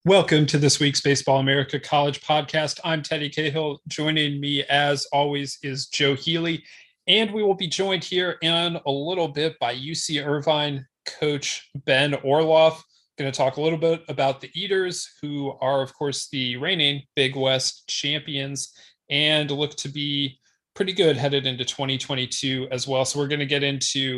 Welcome to this week's Baseball America College podcast. I'm Teddy Cahill. Joining me, as always, is Joe Healy. And we will be joined here in a little bit by UC Irvine coach Ben Orloff. Going to talk a little bit about the Eaters, who are, of course, the reigning Big West champions and look to be pretty good headed into 2022 as well. So we're going to get into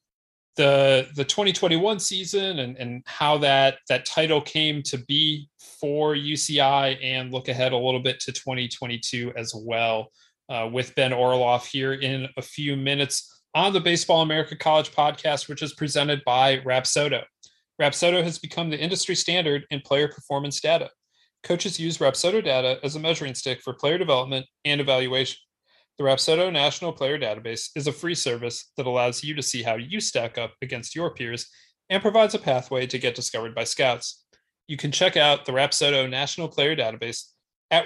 the 2021 season and how that title came to be for UCI, and look ahead a little bit to 2022 as well, with Ben Orloff here in a few minutes on the Baseball America College podcast, which is presented by Rapsodo. Rapsodo has become the industry standard in player performance data. Coaches use Rapsodo data as a measuring stick for player development and evaluation. The Rapsodo National Player Database is a free service that allows you to see how you stack up against your peers and provides a pathway to get discovered by scouts. You can check out the Rapsodo National Player Database at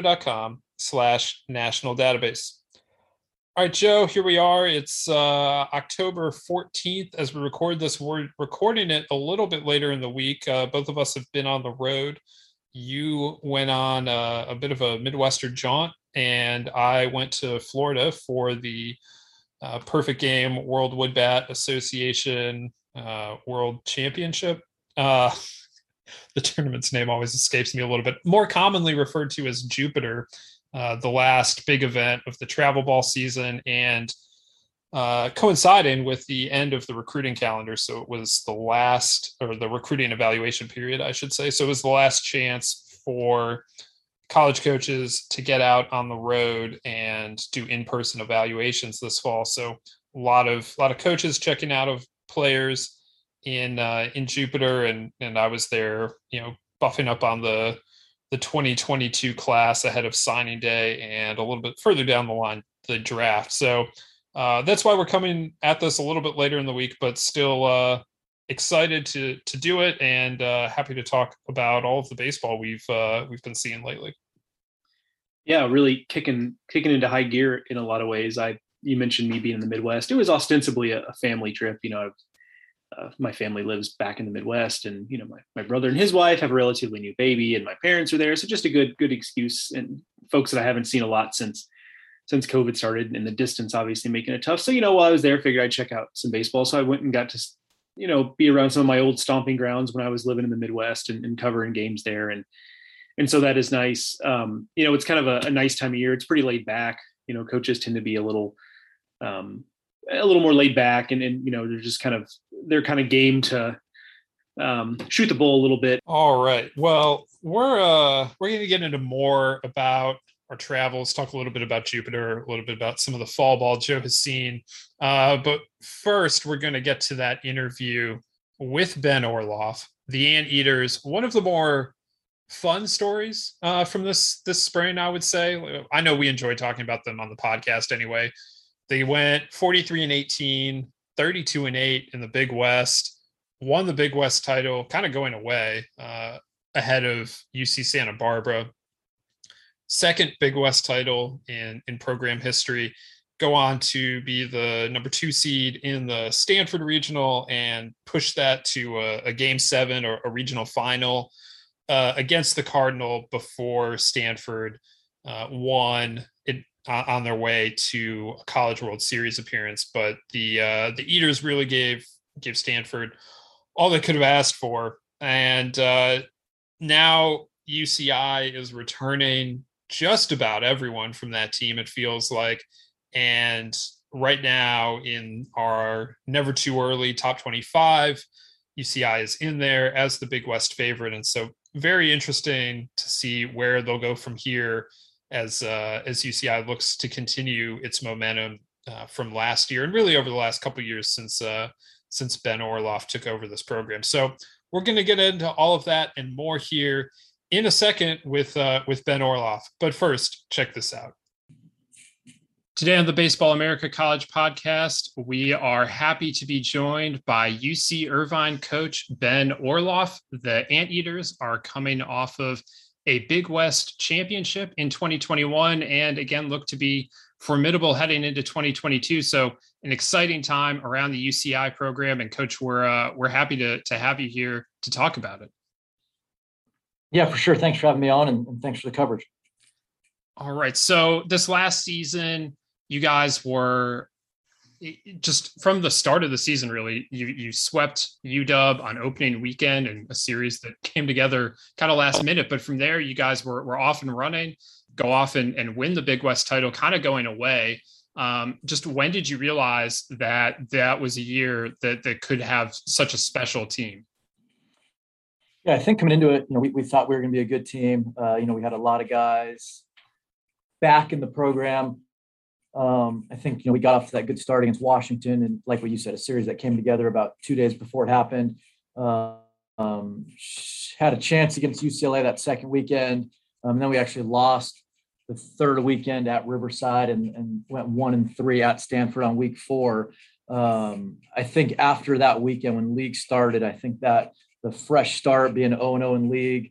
rapsodo.com/national database. All right, Joe, here we are. It's October 14th as we record this. We're recording it a little bit later in the week. Both of us have been on the road. You went on a bit of a Midwestern jaunt, and I went to Florida for the Perfect Game World Wood Bat Association World Championship. The tournament's name always escapes me a little bit. More commonly referred to as Jupiter, the last big event of the travel ball season, and coinciding with the end of the recruiting calendar. So it was the last, or the recruiting evaluation period, I should say. So it was the last chance for college coaches to get out on the road and do in-person evaluations this fall. So a lot of coaches checking out of players in Jupiter, and I was there, buffing up on the 2022 class ahead of signing day, and a little bit further down the line, the draft. So that's why we're coming at this a little bit later in the week, but still excited to do it, and happy to talk about all of the baseball we've been seeing lately. Yeah, really kicking into high gear in a lot of ways. You mentioned me being in the Midwest. It was ostensibly a family trip. My family lives back in the Midwest, and my brother and his wife have a relatively new baby, and my parents are there, so just a good excuse, and folks that I haven't seen a lot since COVID started, and the distance obviously making it tough. So while I was there, I figured I'd check out some baseball. So I went and got to be around some of my old stomping grounds when I was living in the Midwest and covering games there, and so that is nice. It's kind of a nice time of year. It's pretty laid back. Coaches tend to be a little more laid back, and they're kind of game to shoot the bull a little bit. All right. Well, we're going to get into more about our travels, talk a little bit about Jupiter, a little bit about some of the fall ball Joe has seen. But first, we're going to get to that interview with Ben Orloff, the Anteaters, one of the more fun stories from this spring, I would say. I know we enjoy talking about them on the podcast anyway. They went 43-18, 32-8 in the Big West, won the Big West title, kind of going away ahead of UC Santa Barbara. Second Big West title in program history. Go on to be the number 2 seed in the Stanford Regional and push that to a Game 7 or a regional final against the Cardinal before Stanford won it on their way to a College World Series appearance. But the Eaters really gave Stanford all they could have asked for, and now UCI is returning just about everyone from that team, it feels like. And right now in our never too early top 25, UCI is in there as the Big West favorite. And so very interesting to see where they'll go from here as UCI looks to continue its momentum from last year, and really over the last couple of years since Ben Orloff took over this program. So we're going to get into all of that and more here in a second with Ben Orloff. But first, check this out. Today on the Baseball America College podcast, we are happy to be joined by UC Irvine coach Ben Orloff. The Anteaters are coming off of a Big West championship in 2021, and again, look to be formidable heading into 2022. So an exciting time around the UCI program. And Coach, we're happy to have you here to talk about it. Yeah, for sure. Thanks for having me on, and thanks for the coverage. All right. So this last season, you guys were just from the start of the season, really, you swept UW on opening weekend and a series that came together kind of last minute. But from there, you guys were off and running, go off and win the Big West title, kind of going away. Just when did you realize that that was a year that could have such a special team? Yeah, I think coming into it, we thought we were going to be a good team. We had a lot of guys back in the program. I think we got off to that good start against Washington, and like what you said, a series that came together about 2 days before it happened. Had a chance against UCLA that second weekend, and then we actually lost the third weekend at Riverside and went 1-3 at Stanford on week 4. I think after that weekend when league started, I think that the fresh start being 0-0 in league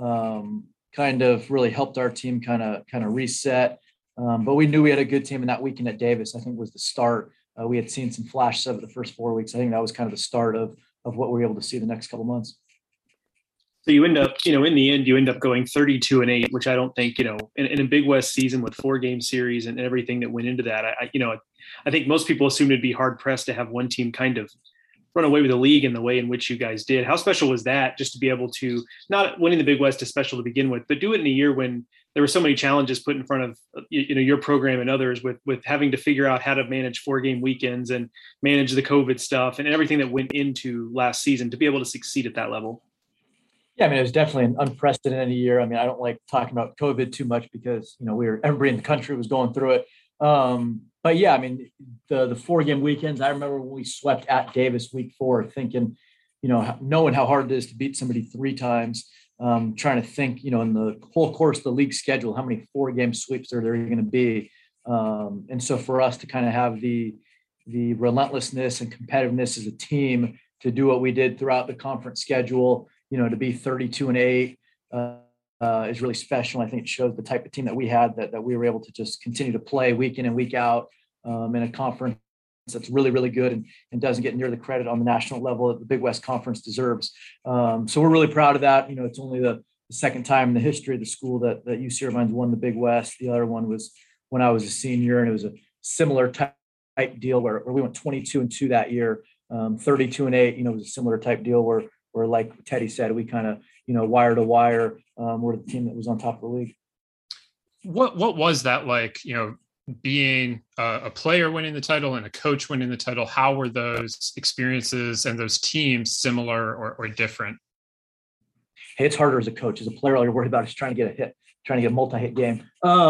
kind of really helped our team kind of reset. But we knew we had a good team, and that weekend at Davis, I think, was the start. We had seen some flashes of it the first 4 weeks. I think that was kind of the start of what we were able to see the next couple of months. So you end up, in the end, you end up going 32-8, which I don't think, in a Big West season with 4-game series and everything that went into that, I think most people assumed it'd be hard pressed to have one team kind of run away with the league in the way in which you guys did. How special was that, just to be able to, not winning the Big West is special to begin with, but do it in a year when there were so many challenges put in front of your program and others with having to figure out how to manage 4-game weekends and manage the COVID stuff and everything that went into last season to be able to succeed at that level? Yeah, I mean, it was definitely an unprecedented year. I mean, I don't like talking about COVID too much because everybody in the country was going through it. But yeah, I mean, the 4-game weekends, I remember when we swept at Davis week 4, thinking, knowing how hard it is to beat somebody 3 times, trying to think, in the whole course of the league schedule, how many 4-game sweeps are there going to be. And so for us to kind of have the relentlessness and competitiveness as a team to do what we did throughout the conference schedule, to be 32-8, is really special. I think it shows the type of team that we had, that we were able to just continue to play week in and week out in a conference that's really, really good and doesn't get near the credit on the national level that the Big West Conference deserves. So we're really proud of that. It's only the second time in the history of the school that UC Irvine's won the Big West. The other one was when I was a senior, and it was a similar type deal where we went 22-2 that year. 32-8, was a similar type deal where like Teddy said, we kind of, wire to wire, we're the team that was on top of the league. What was that like, being a player winning the title and a coach winning the title? How were those experiences and those teams similar or different? Hey, it's harder as a coach. As a player, all you're worried about is trying to get a hit, trying to get a multi-hit game.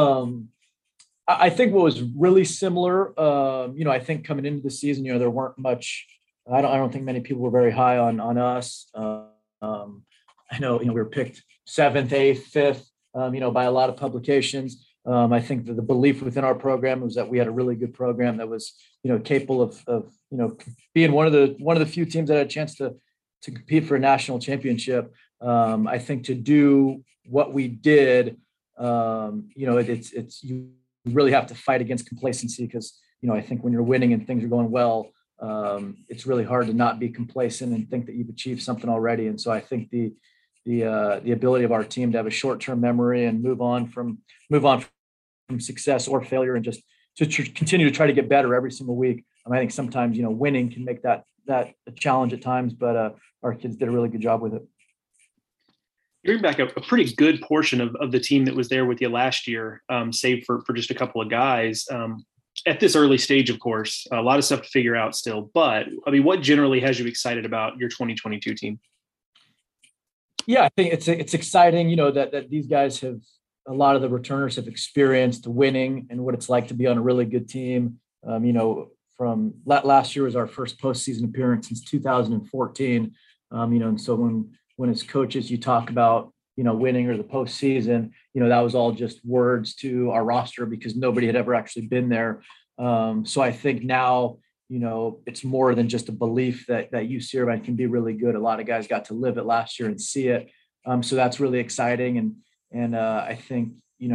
I think what was really similar, I think coming into the season, there weren't much. I don't think many people were very high on us. I know, we were picked 7th, 8th, 5th, by a lot of publications. I think that the belief within our program was that we had a really good program that was, capable of being one of the few teams that had a chance to compete for a national championship. I think to do what we did, it's you really have to fight against complacency because, I think when you're winning and things are going well, it's really hard to not be complacent and think that you've achieved something already. And so I think the ability of our team to have a short-term memory and move on from success or failure and just to continue to try to get better every single week. I think sometimes, winning can make that a challenge at times, but our kids did a really good job with it. You bring back a pretty good portion of the team that was there with you last year, save for just a couple of guys. At this early stage, of course, a lot of stuff to figure out still. But, I mean, what generally has you excited about your 2022 team? Yeah, I think it's exciting, that these guys have, a lot of the returners have experienced winning and what it's like to be on a really good team. From last year was our first postseason appearance since 2014. And so when as coaches you talk about, winning or the postseason, that was all just words to our roster because nobody had ever actually been there. So I think now, it's more than just a belief that UC Irvine can be really good. A lot of guys got to live it last year and see it. So that's really exciting. And I think,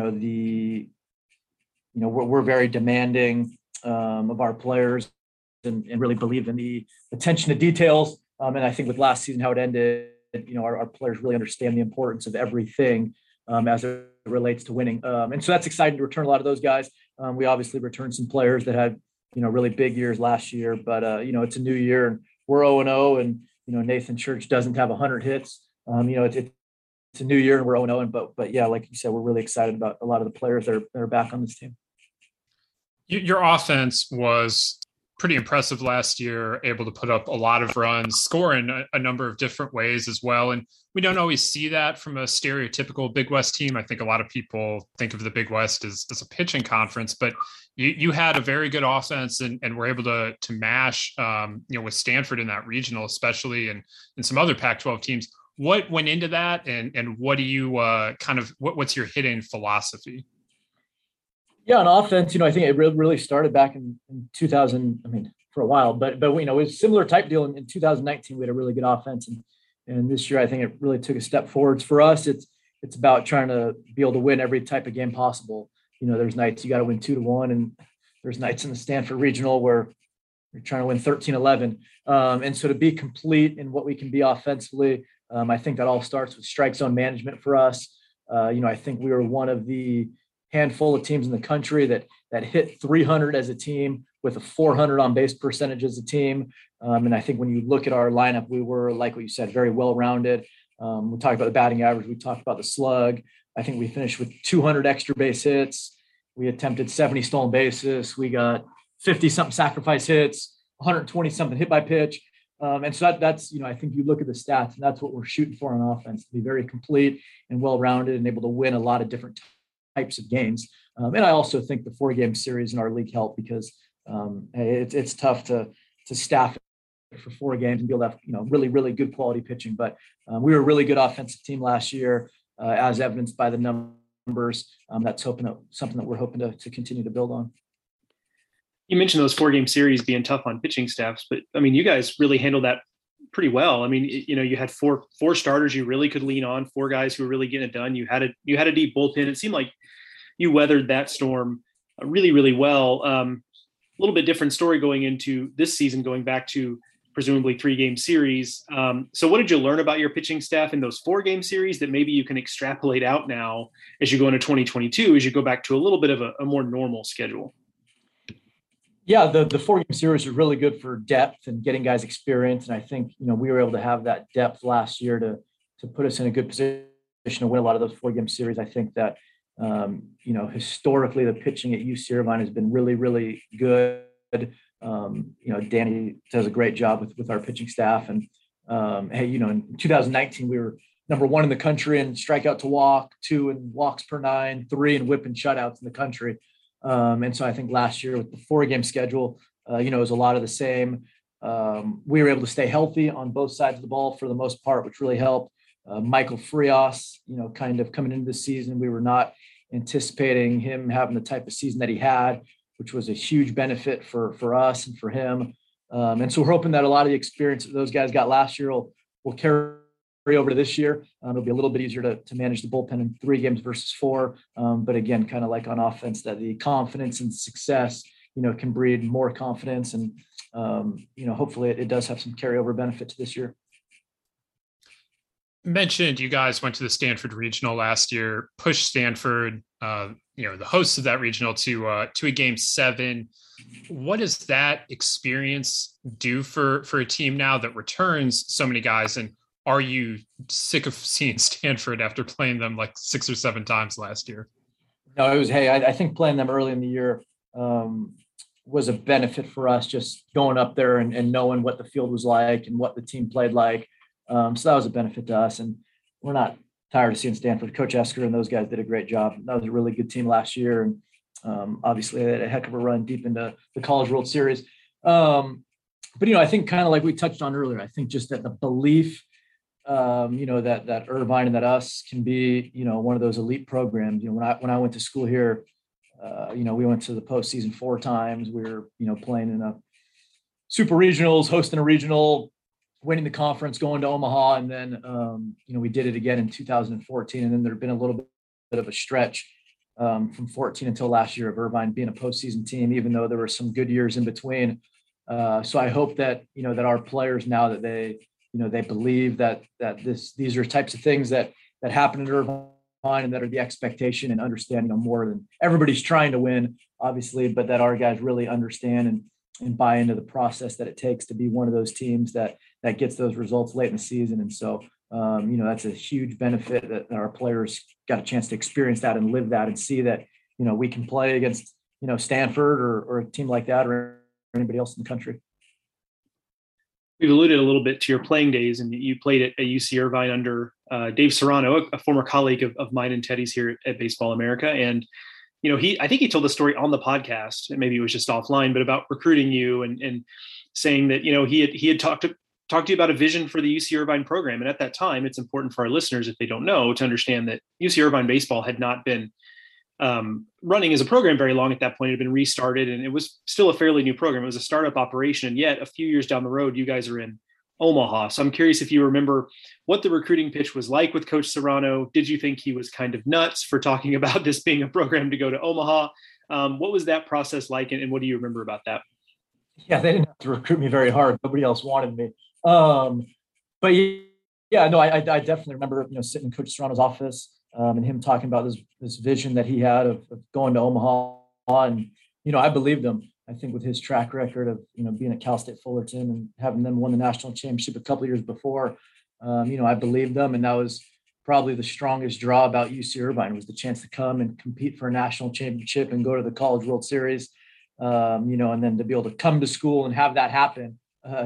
we're very demanding of our players and really believe in the attention to details. And I think with last season, how it ended, our players really understand the importance of everything as it relates to winning. And so that's exciting to return a lot of those guys. We obviously returned some players that had, really big years last year, but it's a new year and we're 0-0 and, Nathan Church doesn't have 100 hits. It's a new year and we're 0-0, but yeah, like you said, we're really excited about a lot of the players that are back on this team. Your offense was pretty impressive last year, able to put up a lot of runs, score in a number of different ways as well. And we don't always see that from a stereotypical Big West team. I think a lot of people think of the Big West as a pitching conference, but you had a very good offense and were able to mash, with Stanford in that regional, especially and some other Pac-12 teams. What went into that, and what do you what's your hitting philosophy? Yeah, on offense, I think it really started back in 2000. I mean, for a while, but it was a similar type deal in 2019. We had a really good offense, and this year I think it really took a step forwards for us. It's about trying to be able to win every type of game possible. There's nights you got to win 2-1, and there's nights in the Stanford Regional where you're trying to win 13-11. And so to be complete in what we can be offensively, I think that all starts with strike zone management for us. I think we were one of the handful of teams in the country that hit 300 as a team with a 400 on base percentage as a team. And I think when you look at our lineup, we were, like what you said, very well-rounded. We talked about the batting average. We talked about the slug. I think we finished with 200 extra base hits. We attempted 70 stolen bases. We got 50 something sacrifice hits, 120 something hit by pitch. And so that's, I think you look at the stats and that's what we're shooting for on offense, to be very complete and well-rounded and able to win a lot of different types of games. And I also think the 4-game series in our league helped because it's tough to staff it for 4 games and be able to have, really, really good quality pitching. But we were a really good offensive team last year, as evidenced by the numbers. That's something that we're hoping to continue to build on. You mentioned those 4-game series being tough on pitching staffs, but I mean, you guys really handled that pretty well. I mean, you had four starters you really could lean on, 4 guys who were really getting it done. You had a deep bullpen. It seemed like you weathered that storm really, really well. A little bit different story going into this season, going back to presumably 3-game series. So what did you learn about your pitching staff in those 4-game series that maybe you can extrapolate out now as you go into 2022, as you go back to a little bit of a more normal schedule? Yeah, the 4-game series are really good for depth and getting guys experience. And I think, we were able to have that depth last year to put us in a good position to win a lot of those 4-game series. I think that, historically the pitching at UC Irvine has been really, really good. Danny does a great job with our pitching staff. And, in 2019, we were number 1 in the country in strikeout to walk, 2 in walks per 9, 3 in whip and shutouts in the country. And so I think last year with the 4-game schedule, it was a lot of the same. We were able to stay healthy on both sides of the ball for the most part, which really helped. Michael Frias, kind of coming into the season, we were not anticipating him having the type of season that he had, which was a huge benefit for us and for him. And so we're hoping that a lot of the experience that those guys got last year will carry over to this year. It'll be a little bit easier to manage the bullpen in 3 games versus 4. But again, kind of like on offense, that the confidence and success, can breed more confidence. And, hopefully it does have some carryover benefit to this year. Mentioned you guys went to the Stanford Regional last year, pushed Stanford, the hosts of that regional to a Game 7. What does that experience do for a team now that returns so many guys? And are you sick of seeing Stanford after playing them like 6 or 7 times last year? No, it was, I think playing them early in the year was a benefit for us, just going up there and knowing what the field was like and what the team played like. So that was a benefit to us. And we're not tired of seeing Stanford. Coach Esker and those guys did a great job. That was a really good team last year. And obviously they had a heck of a run deep into the College World Series. But, I think kind of like we touched on earlier, I think just that the belief that Irvine and that us can be, one of those elite programs. When I went to school here, we went to the postseason 4 times. We were, playing in a super regionals, hosting a regional, winning the conference, going to Omaha. And then, we did it again in 2014. And then there'd been a little bit of a stretch from 14 until last year of Irvine being a postseason team, even though there were some good years in between. So I hope that, that our players, now that they they believe that these are types of things that happen in Irvine and that are the expectation, and understand, more than everybody's trying to win, obviously, but that our guys really understand and buy into the process that it takes to be one of those teams that gets those results late in the season. And so, that's a huge benefit that our players got a chance to experience that and live that and see that, we can play against, Stanford or a team like that or anybody else in the country. We've alluded a little bit to your playing days, and you played at UC Irvine under Dave Serrano, a former colleague of mine and Teddy's here at Baseball America. And, I think he told the story on the podcast, and maybe it was just offline, but about recruiting you and saying that, he had talked to you about a vision for the UC Irvine program. And at that time, it's important for our listeners, if they don't know, to understand that UC Irvine baseball had not been running as a program very long at that point. It had been restarted, and it was still a fairly new program. It was a startup operation. And yet a few years down the road, you guys are in Omaha. So I'm curious if you remember what the recruiting pitch was like with Coach Serrano. Did you think he was kind of nuts for talking about this being a program to go to Omaha? What was that process like? And what do you remember about that? Yeah, they didn't have to recruit me very hard. Nobody else wanted me. But yeah, no, I definitely remember, sitting in Coach Serrano's office and him talking about this vision that he had of going to Omaha. And, I believed him. I think with his track record of, being at Cal State Fullerton and having them win the national championship a couple of years before, I believed them. And that was probably the strongest draw about UC Irvine, was the chance to come and compete for a national championship and go to the College World Series, and then to be able to come to school and have that happen.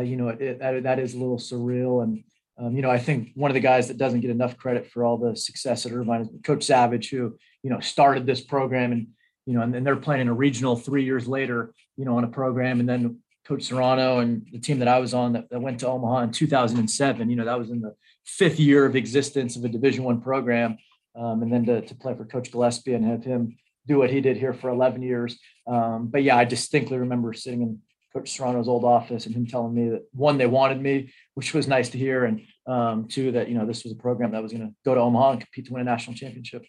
That is a little surreal. And, I think one of the guys that doesn't get enough credit for all the success at Irvine is Coach Savage, who, started this program and, and they're playing in a regional 3 years later, on a program. And then Coach Serrano and the team that I was on that went to Omaha in 2007, that was in the 5th year of existence of a Division I program. And then to play for Coach Gillespie and have him do what he did here for 11 years. But yeah, I distinctly remember sitting in Coach Serrano's old office and him telling me that, one, they wanted me, which was nice to hear. And two, that, this was a program that was going to go to Omaha and compete to win a national championship.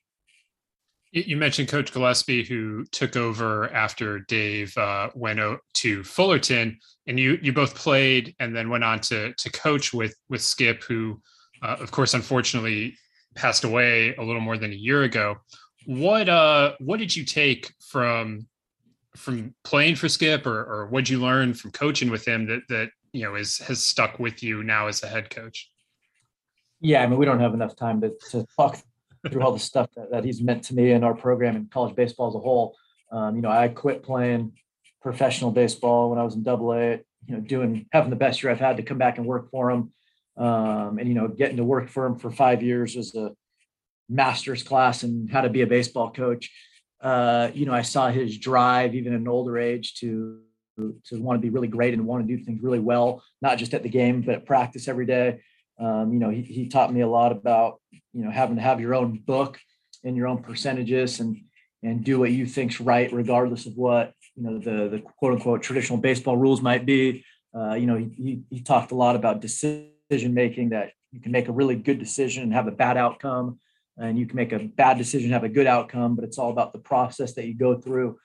You mentioned Coach Gillespie, who took over after Dave went to Fullerton, and you both played and then went on to coach with Skip, who, of course, unfortunately passed away a little more than a year ago. What did you take from playing for Skip, or what did you learn from coaching with him that has stuck with you now as a head coach? Yeah, I mean, we don't have enough time to talk through all the stuff that he's meant to me and our program and college baseball as a whole. I quit playing professional baseball when I was in AA, having the best year I've had to come back and work for him. And, getting to work for him for 5 years as a master's class in how to be a baseball coach. I saw his drive, even at an older age, to want to be really great and want to do things really well, not just at the game, but at practice every day. He taught me a lot about, having to have your own book and your own percentages and do what you think's right, regardless of what, the quote unquote traditional baseball rules might be. He talked a lot about decision-making, that you can make a really good decision and have a bad outcome, and you can make a bad decision and have a good outcome, but it's all about the process that you go through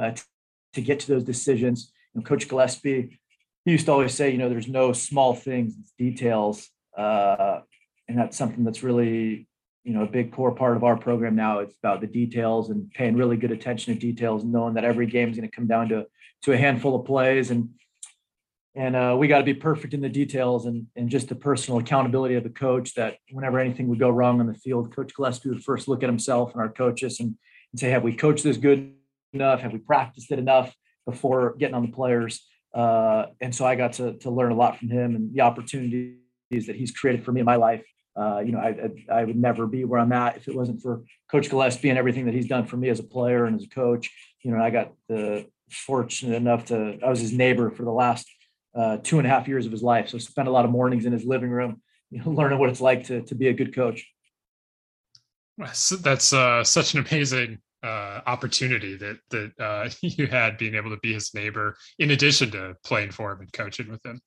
to get to those decisions. Coach Gillespie, he used to always say, there's no small things, it's details. And that's something that's really, a big core part of our program now. It's about the details and paying really good attention to details, and knowing that every game is going to come down to a handful of plays. And we got to be perfect in the details, and just the personal accountability of the coach, that whenever anything would go wrong on the field, Coach Gillespie would first look at himself and our coaches and say, have we coached this good enough? Have we practiced it enough before getting on the players? And so I got to learn a lot from him, and the opportunities that he's created for me in my life. I would never be where I'm at if it wasn't for Coach Gillespie and everything that he's done for me as a player and as a coach. I got fortunate enough I was his neighbor for the last 2.5 years of his life. So spent a lot of mornings in his living room, learning what it's like to be a good coach. That's such an amazing opportunity that you had, being able to be his neighbor in addition to playing for him and coaching with him.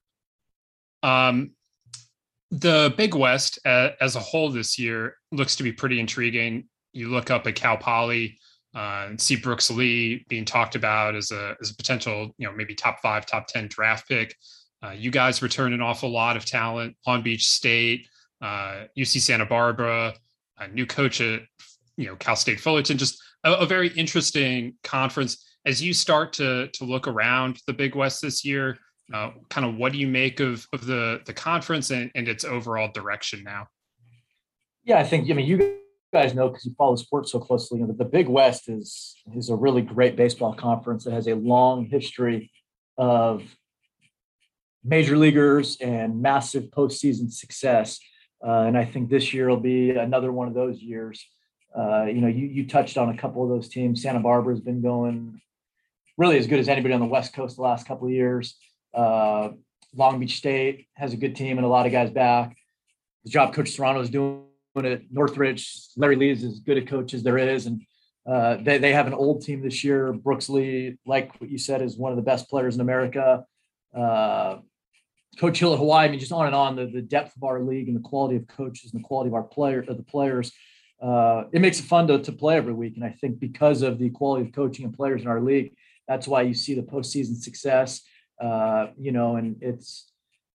The Big West as a whole this year looks to be pretty intriguing. You look up at Cal Poly and see Brooks Lee being talked about as a potential, maybe top 5, top 10 draft pick. You guys return an awful lot of talent. Long Beach State, UC Santa Barbara, a new coach at Cal State Fullerton. Just a very interesting conference. As you start to look around the Big West this year, kind of what do you make of the conference and its overall direction now? Yeah, I think, you guys know, because you follow sports so closely, the Big West is a really great baseball conference that has a long history of major leaguers and massive postseason success. And I think this year will be another one of those years. You touched on a couple of those teams. Santa Barbara has been going really as good as anybody on the West Coast the last couple of years. Long Beach State has a good team and a lot of guys back. The job Coach Serrano is doing at Northridge, Larry Lee is as good a coach as there is. And they have an old team this year. Brooks Lee, like what you said, is one of the best players in America. Coach Hill at Hawaii, just on and on, the depth of our league and the quality of coaches and the quality of our players, it makes it fun to play every week. And I think because of the quality of coaching and players in our league, that's why you see the postseason success. And it's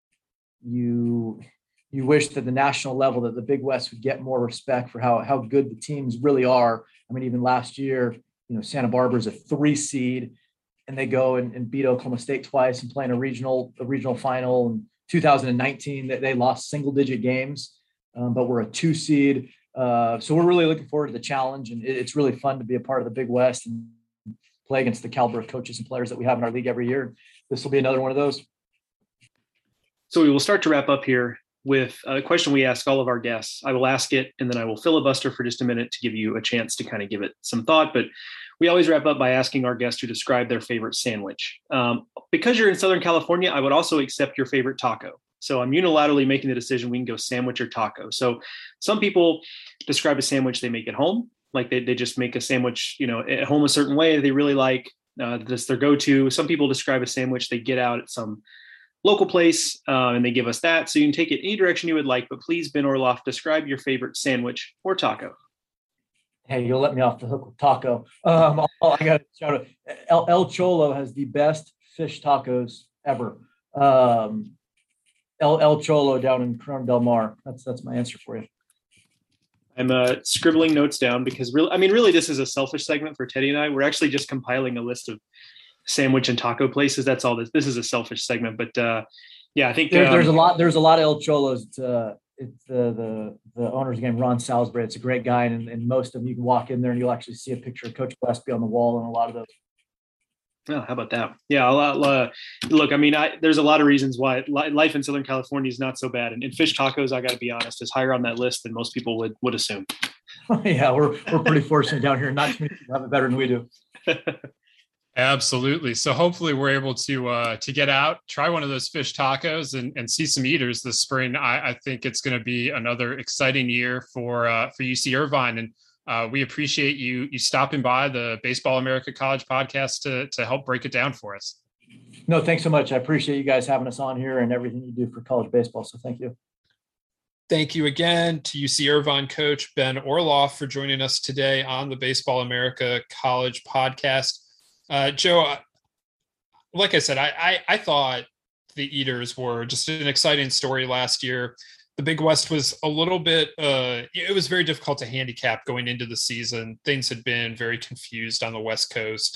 you wish that the national level, that the Big West would get more respect for how good the teams really are. Even last year, Santa Barbara is a 3 seed, and they go and beat Oklahoma State twice and play in a regional final. In 2019, that they lost single-digit games, but we're a 2 seed. So we're really looking forward to the challenge, and it's really fun to be a part of the Big West and play against the caliber of coaches and players that we have in our league every year. This will be another one of those. So we will start to wrap up here with a question we ask all of our guests. I will ask it, and then I will filibuster for just a minute to give you a chance to kind of give it some thought. But we always wrap up by asking our guests to describe their favorite sandwich. Because you're in Southern California, I would also accept your favorite taco. So I'm unilaterally making the decision we can go sandwich or taco. So some people describe a sandwich they make at home, like they just make a sandwich, at home a certain way they really like. That's their go-to. Some people describe a sandwich they get out at some local place, and they give us that. So you can take it any direction you would like, but please, Ben Orloff, describe your favorite sandwich or taco. Hey, you'll let me off the hook with taco. I got to shout out. El Cholo has the best fish tacos ever. El Cholo down in Corona Del Mar. That's my answer for you. I'm scribbling notes down because really, this is a selfish segment for Teddy and I. We're actually just compiling a list of sandwich and taco places. That's all this is a selfish segment, but I think there's a lot of El Cholos. It's the owner's name, Ron Salisbury. It's a great guy, and most of them you can walk in there and you'll actually see a picture of Coach Gillespie on the wall and a lot of those. Oh, how about that? Yeah, look, there's a lot of reasons why life in Southern California is not so bad, and fish tacos, I got to be honest, is higher on that list than most people would assume. Yeah, we're pretty fortunate down here. Not too many people have it better than we do. Absolutely. So hopefully we're able to get out, try one of those fish tacos and see some eaters this spring. I think it's going to be another exciting year for UC Irvine. And we appreciate you stopping by the Baseball America College podcast to help break it down for us. No, thanks so much. I appreciate you guys having us on here and everything you do for college baseball. So thank you. Thank you again to UC Irvine coach Ben Orloff for joining us today on the Baseball America College podcast. Joe, like I said, I thought the Eaters were just an exciting story last year. The Big West was a little bit, it was very difficult to handicap going into the season. Things had been very confused on the West Coast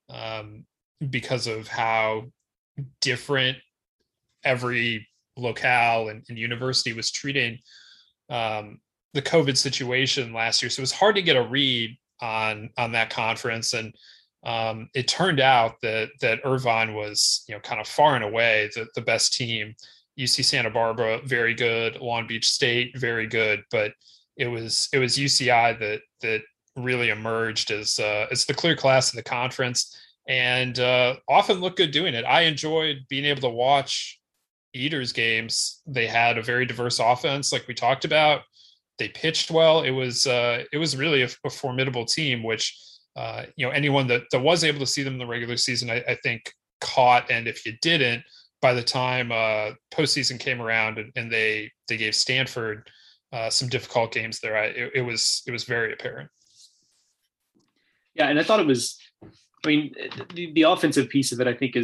because of how different every locale and university was treating the COVID situation last year. So it was hard to get a read on that conference. And it turned out that Irvine was, kind of far and away the best team. UC Santa Barbara, very good. Long Beach State, very good. But it was UCI that really emerged as the clear class of the conference, and often looked good doing it. I enjoyed being able to watch Eaters games. They had a very diverse offense, like we talked about. They pitched well. It was really a formidable team, which anyone that was able to see them in the regular season, I think caught. And if you didn't, by the time postseason came around and they gave Stanford some difficult games there, it was very apparent. Yeah, and I thought it was. The offensive piece of it, I think, is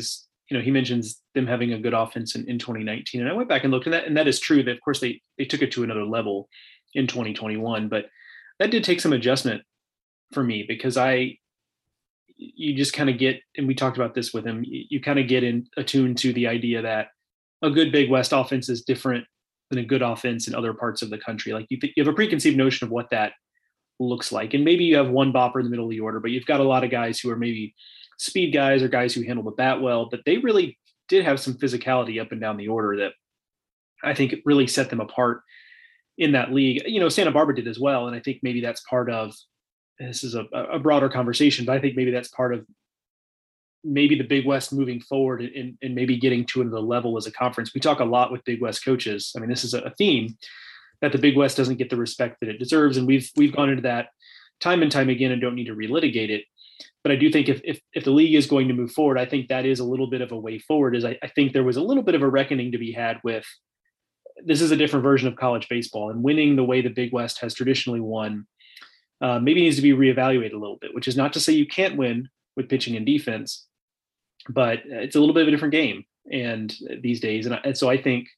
he mentions them having a good offense in 2019. And I went back and looked at that, and that is true that of course they took it to another level in 2021, but that did take some adjustment for me because you just kind of get, and we talked about this with him, you kind of get attuned to the idea that a good Big West offense is different than a good offense in other parts of the country. Like you have a preconceived notion of what that looks like. And maybe you have one bopper in the middle of the order, but you've got a lot of guys who are maybe speed guys or guys who handle the bat well, but they really did have some physicality up and down the order that I think really set them apart in that league. Santa Barbara did as well. And I think maybe that's part of, this is a broader conversation, but I think maybe that's part of maybe the Big West moving forward and maybe getting to another level as a conference. We talk a lot with Big West coaches. I mean, this is a theme that the Big West doesn't get the respect that it deserves. And we've gone into that time and time again and don't need to relitigate it. But I do think if the league is going to move forward, I think that is a little bit of a way forward. I think there was a little bit of a reckoning to be had with, this is a different version of college baseball, and winning the way the Big West has traditionally won maybe needs to be reevaluated a little bit, which is not to say you can't win with pitching and defense, but it's a little bit of a different game and these days. And so I think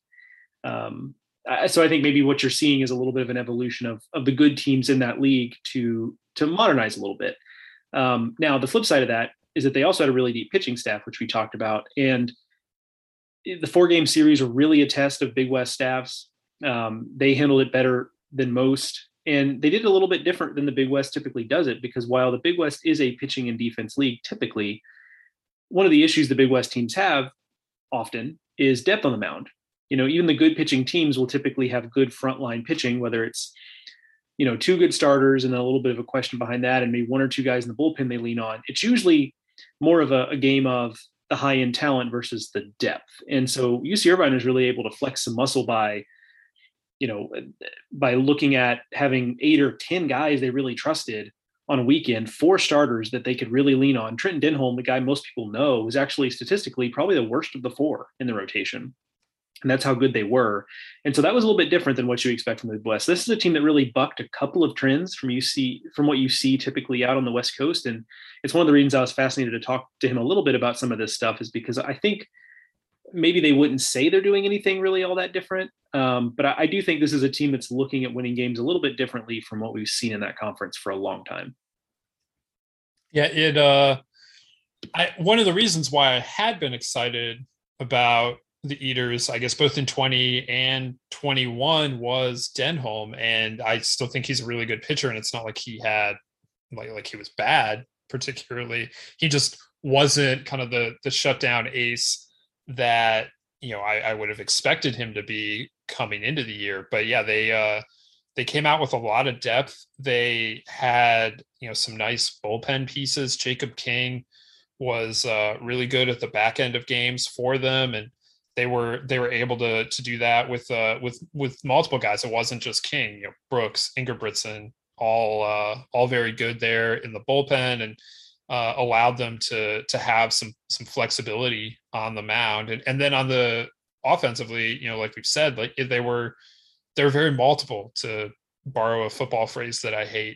maybe what you're seeing is a little bit of an evolution of the good teams in that league to modernize a little bit. Now, the flip side of that is that they also had a really deep pitching staff, which we talked about. And the 4-game series are really a test of Big West staffs. They handled it better than most. And they did it a little bit different than the Big West typically does it, because while the Big West is a pitching and defense league, typically, one of the issues the Big West teams have often is depth on the mound. Even the good pitching teams will typically have good frontline pitching, whether it's, 2 good starters and then a little bit of a question behind that, and maybe 1 or 2 guys in the bullpen they lean on. It's usually more of a game of the high-end talent versus the depth. And so UC Irvine is really able to flex some muscle by looking at having 8 or 10 guys they really trusted on a weekend, 4 starters that they could really lean on. Trenton Denholm, the guy most people know, was actually statistically probably the worst of the 4 in the rotation. And that's how good they were. And so that was a little bit different than what you expect from the West. This is a team that really bucked a couple of trends from what you see typically out on the West Coast. And it's one of the reasons I was fascinated to talk to him a little bit about some of this stuff, is because I think maybe they wouldn't say they're doing anything really all that different. But I do think this is a team that's looking at winning games a little bit differently from what we've seen in that conference for a long time. Yeah, one of the reasons why I had been excited about the Eaters, I guess both in 20 and 21, was Denholm, and I still think he's a really good pitcher. And it's not like he had like he was bad particularly. He just wasn't kind of the shutdown ace that I would have expected him to be coming into the year. But yeah, they came out with a lot of depth. They had some nice bullpen pieces. Jacob King was really good at the back end of games for them, and they were able to do that with multiple guys. It wasn't just King. Brooks, Ingebrigtsen, all very good there in the bullpen, and allowed them to have some flexibility on the mound. And then on the offensively, like we've said, like they're very multiple, to borrow a football phrase that I hate.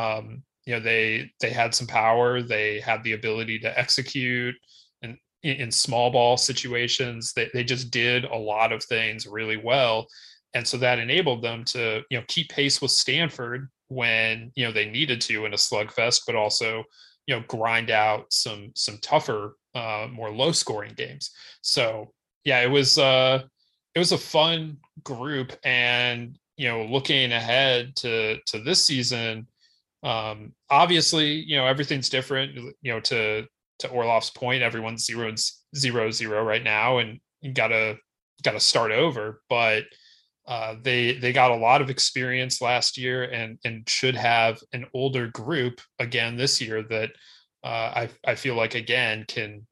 They had some power. They had the ability to execute, and in small ball situations, they just did a lot of things really well. And so that enabled them to, keep pace with Stanford when, they needed to in a slugfest, but also, grind out some tougher, more low scoring games. So yeah, it was a fun group. And, looking ahead to this season, obviously, everything's different, to Orloff's point, everyone's 0-0 right now, and you gotta start over. But they got a lot of experience last year, and should have an older group again this year that I feel like again can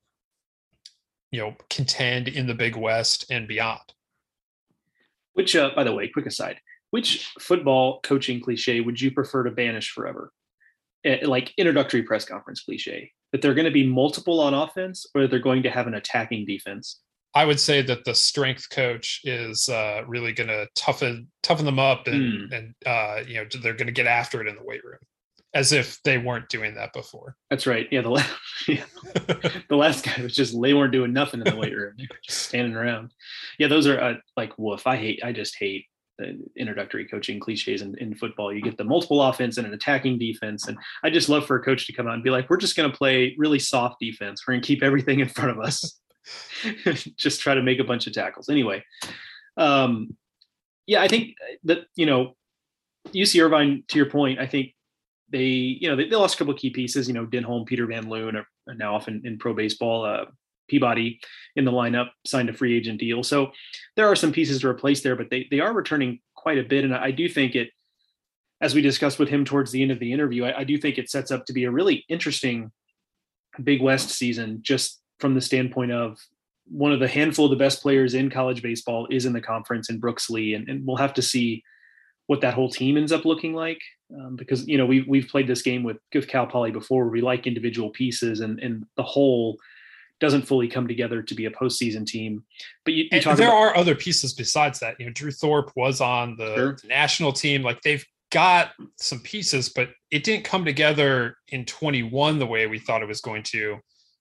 contend in the Big West and beyond. Which, by the way, quick aside, which football coaching cliche would you prefer to banish forever? Like introductory press conference cliche, that they're going to be multiple on offense, or they're going to have an attacking defense? I would say that the strength coach is really going to toughen them up, and they're going to get after it in the weight room. as if they weren't doing that before. That's right. Yeah, yeah. The last guy was just, they weren't doing nothing in the weight room. They were just standing around. Yeah, those are like woof. I just hate the introductory coaching cliches in football. You get the multiple offense and an attacking defense. And I just love for a coach to come out and be like, we're just going to play really soft defense. We're going to keep everything in front of us. Just try to make a bunch of tackles. Anyway, yeah, I think that, UC Irvine, to your point, I think they lost a couple of key pieces. Denholm, Peter Van Loon are now off in pro baseball. Peabody in the lineup signed a free agent deal. So there are some pieces to replace there, but they are returning quite a bit. And I do think it, as we discussed with him towards the end of the interview, I do think it sets up to be a really interesting Big West season, just from the standpoint of one of the handful of the best players in college baseball is in the conference in Brooks Lee. And we'll have to see what that whole team ends up looking like. Because, we've played this game with Cal Poly before, where we like individual pieces and the whole doesn't fully come together to be a postseason team. But you talk there are other pieces besides that. Drew Thorpe was on the national team. Like, they've got some pieces, but it didn't come together in 21 the way we thought it was going to.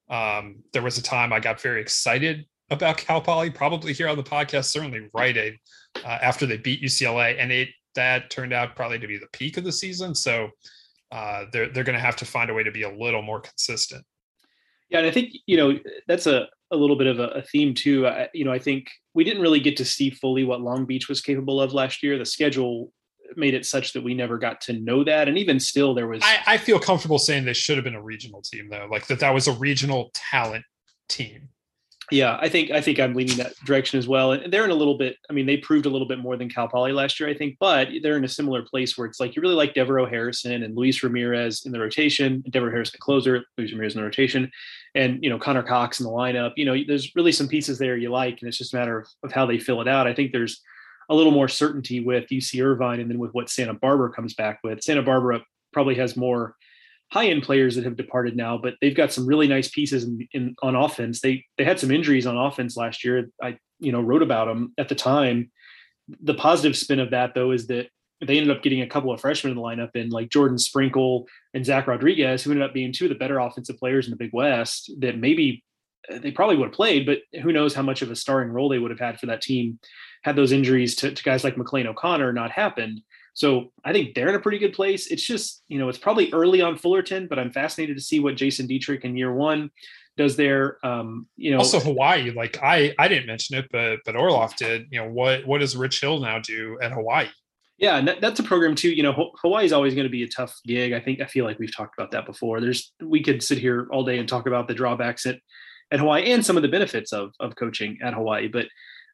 There was a time I got very excited about Cal Poly, probably here on the podcast, certainly right after they beat UCLA, and that turned out probably to be the peak of the season. So they're going to have to find a way to be a little more consistent. Yeah, and I think, that's a little bit of a theme too. I think we didn't really get to see fully what Long Beach was capable of last year. The schedule made it such that we never got to know that. And even still, there was... I feel comfortable saying they should have been a regional team, though, like that was a regional talent team. Yeah, I think I'm leaning that direction as well. And they're in a little bit, they proved a little bit more than Cal Poly last year, I think, but they're in a similar place where it's like, you really like Devereaux Harrison and Luis Ramirez in the rotation, Devereaux Harrison the closer, Luis Ramirez in the rotation, and, Connor Cox in the lineup. There's really some pieces there you like, and it's just a matter of how they fill it out. I think there's a little more certainty with UC Irvine, and then with what Santa Barbara comes back with. Santa Barbara probably has more high-end players that have departed now, but they've got some really nice pieces on offense. They had some injuries on offense last year. I wrote about them at the time. The positive spin of that, though, is that they ended up getting a couple of freshmen in the lineup, in like Jordan Sprinkle and Zach Rodriguez, who ended up being two of the better offensive players in the Big West, that maybe they probably would have played, but who knows how much of a starring role they would have had for that team had those injuries to guys like McLean O'Connor not happened. So I think they're in a pretty good place. It's just, it's probably early on Fullerton, but I'm fascinated to see what Jason Dietrich in year one does there. Also Hawaii, like I didn't mention it, but Orloff did. What does Rich Hill now do at Hawaii? Yeah, and that's a program too. Hawaii is always going to be a tough gig. I feel like we've talked about that before. We could sit here all day and talk about the drawbacks at Hawaii and some of the benefits of coaching at Hawaii. But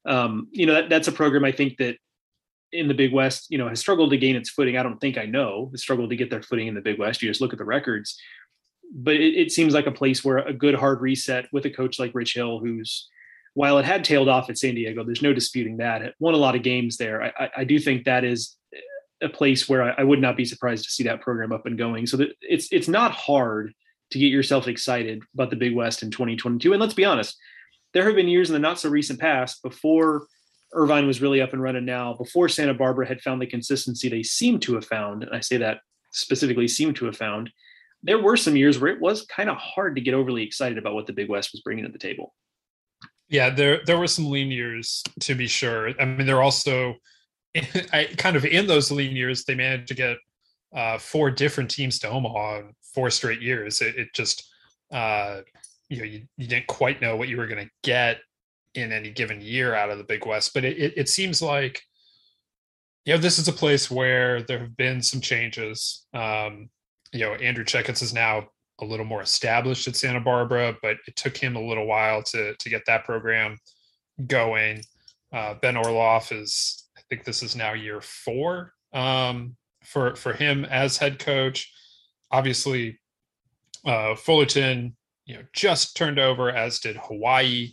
that's a program I think that in the Big West, has struggled to gain its footing. I don't think has struggled to get their footing in the Big West. You just look at the records, but it seems like a place where a good hard reset with a coach like Rich Hill, who's, while it had tailed off at San Diego, there's no disputing that, it won a lot of games there. I do think that is a place where I would not be surprised to see that program up and going. So that it's not hard to get yourself excited about the Big West in 2022. And let's be honest, there have been years in the not so recent past, before Irvine was really up and running now, before Santa Barbara had found the consistency they seem to have found, and I say that specifically seem to have found, there were some years where it was kind of hard to get overly excited about what the Big West was bringing to the table. Yeah, there were some lean years, to be sure. They're also kind of in those lean years, they managed to get 4 different teams to Omaha in 4 straight years. It just, you didn't quite know what you were going to get in any given year out of the Big West. But it seems like, this is a place where there have been some changes. Andrew Checketts is now a little more established at Santa Barbara, but it took him a little while to get that program going. Ben Orloff I think this is now year 4 for him as head coach. Obviously, Fullerton, just turned over, as did Hawaii.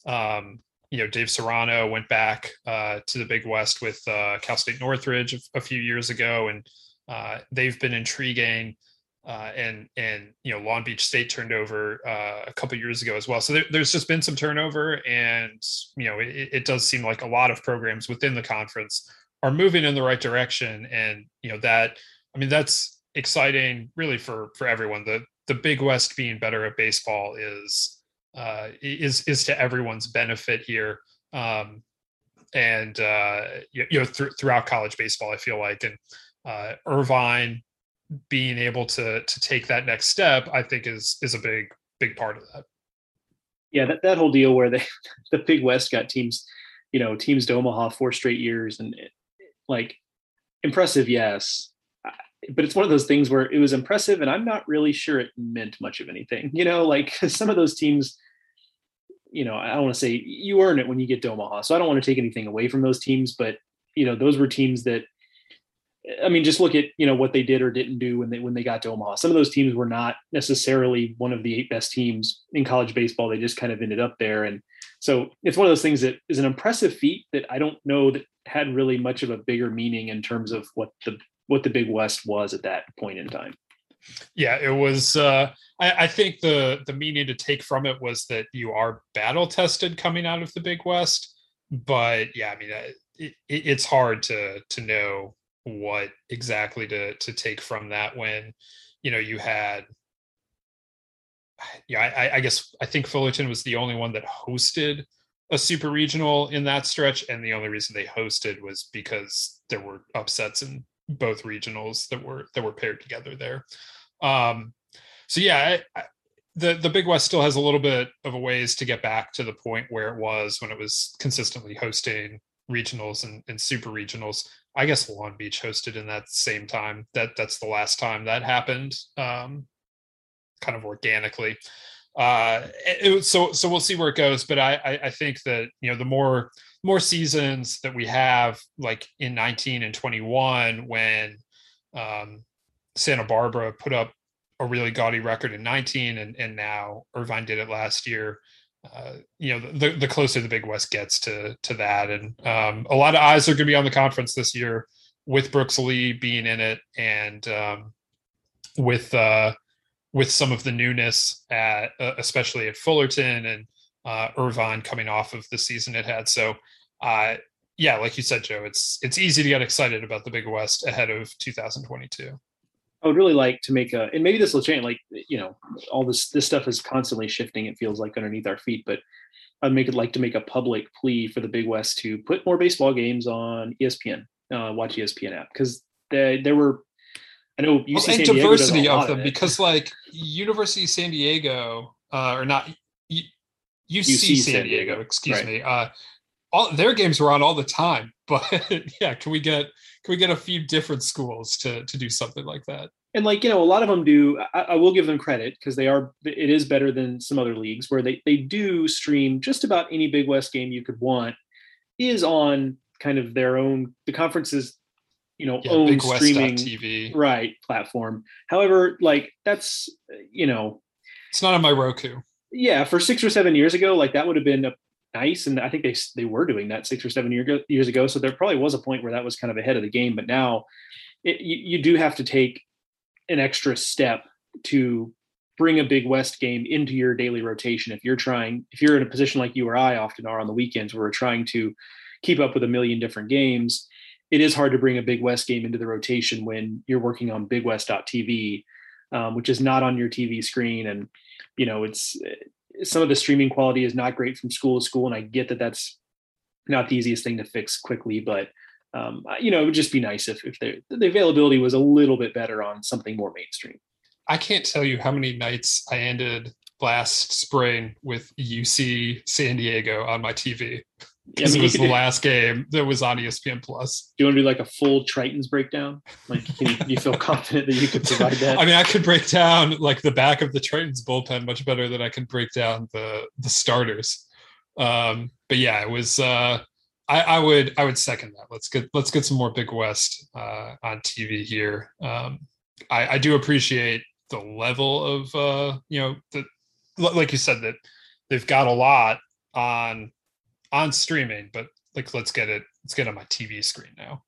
Dave Serrano went back to the Big West with Cal State Northridge a few years ago, and they've been intriguing. And Long Beach State turned over a couple years ago as well. So there's just been some turnover, and it does seem like a lot of programs within the conference are moving in the right direction. And that's exciting really for everyone. The Big West being better at baseball is to everyone's benefit here. And throughout college baseball, I feel like, and Irvine being able to take that next step, I think is a big part of that. Yeah, that whole deal where the Big West got teams to Omaha 4 straight years, and like, impressive, yes, but it's one of those things where it was impressive, and I'm not really sure it meant much of anything. Like some of those teams, I don't want to say you earn it when you get to Omaha, so I don't want to take anything away from those teams, but those were teams that, I mean, just look at what they did or didn't do when they got to Omaha. Some of those teams were not necessarily one of the 8 best teams in college baseball. They just kind of ended up there, and so it's one of those things that is an impressive feat that I don't know that had really much of a bigger meaning in terms of what the Big West was at that point in time. Yeah, it was. I think the meaning to take from it was that you are battle tested coming out of the Big West, but yeah, I mean, it's hard to know what exactly to take from that when you had I guess I think Fullerton was the only one that hosted a super regional in that stretch, and the only reason they hosted was because there were upsets in both regionals that were paired together there. So yeah, the Big West still has a little bit of a ways to get back to the point where it was when it was consistently hosting regionals and super regionals. I guess Long Beach hosted in that same time. That's the last time that happened, kind of organically. So we'll see where it goes. But I think that the more seasons that we have, like in 19 and 21, when Santa Barbara put up a really gaudy record in 19, and now Irvine did it last year. The closer the Big West gets to that, and a lot of eyes are going to be on the conference this year, with Brooks Lee being in it, and with some of the newness at especially at Fullerton, and Irvine coming off of the season it had. So yeah, like you said, Joe, it's easy to get excited about the Big West ahead of 2022. I would really like to make and maybe this will change, like, all this stuff is constantly shifting, it feels like, underneath our feet, but I'd like to make a public plea for the Big West to put more baseball games on ESPN, watch ESPN app, because there were, I know UC San Diego diversity of them, because like University of San Diego, or not UC San Diego, excuse right. me, all their games were on all the time, but yeah, can we get a few different schools to do something like that? And like, a lot of them do. I will give them credit, because it is better than some other leagues where they do stream just about any Big West game you could want is on kind of their own, the conference's, own streaming TV. Right platform. However, like that's, it's not on my Roku. Yeah. For 6 or 7 years ago, like that would have been nice. And I think they were doing that 6 or 7 years ago. So there probably was a point where that was kind of ahead of the game, but now you do have to take an extra step to bring a Big West game into your daily rotation. If you're in a position like you or I often are on the weekends, where we're trying to keep up with a million different games, it is hard to bring a Big West game into the rotation when you're working on bigwest.tv, which is not on your TV screen. And, it's some of the streaming quality is not great from school to school. And I get that that's not the easiest thing to fix quickly, but it would just be nice if the availability was a little bit better on something more mainstream. I can't tell you how many nights I ended last spring with UC San Diego on my TV, because it was the last game that was on ESPN Plus. Do you want to do like a full Tritons breakdown? Like, do you feel confident that you could provide that? I mean, I could break down like the back of the Tritons bullpen much better than I could break down the starters. But yeah, it was. I would second that. Let's get some more Big West on TV here. I do appreciate the level of like you said, that they've got a lot on streaming, but like let's get on my TV screen now.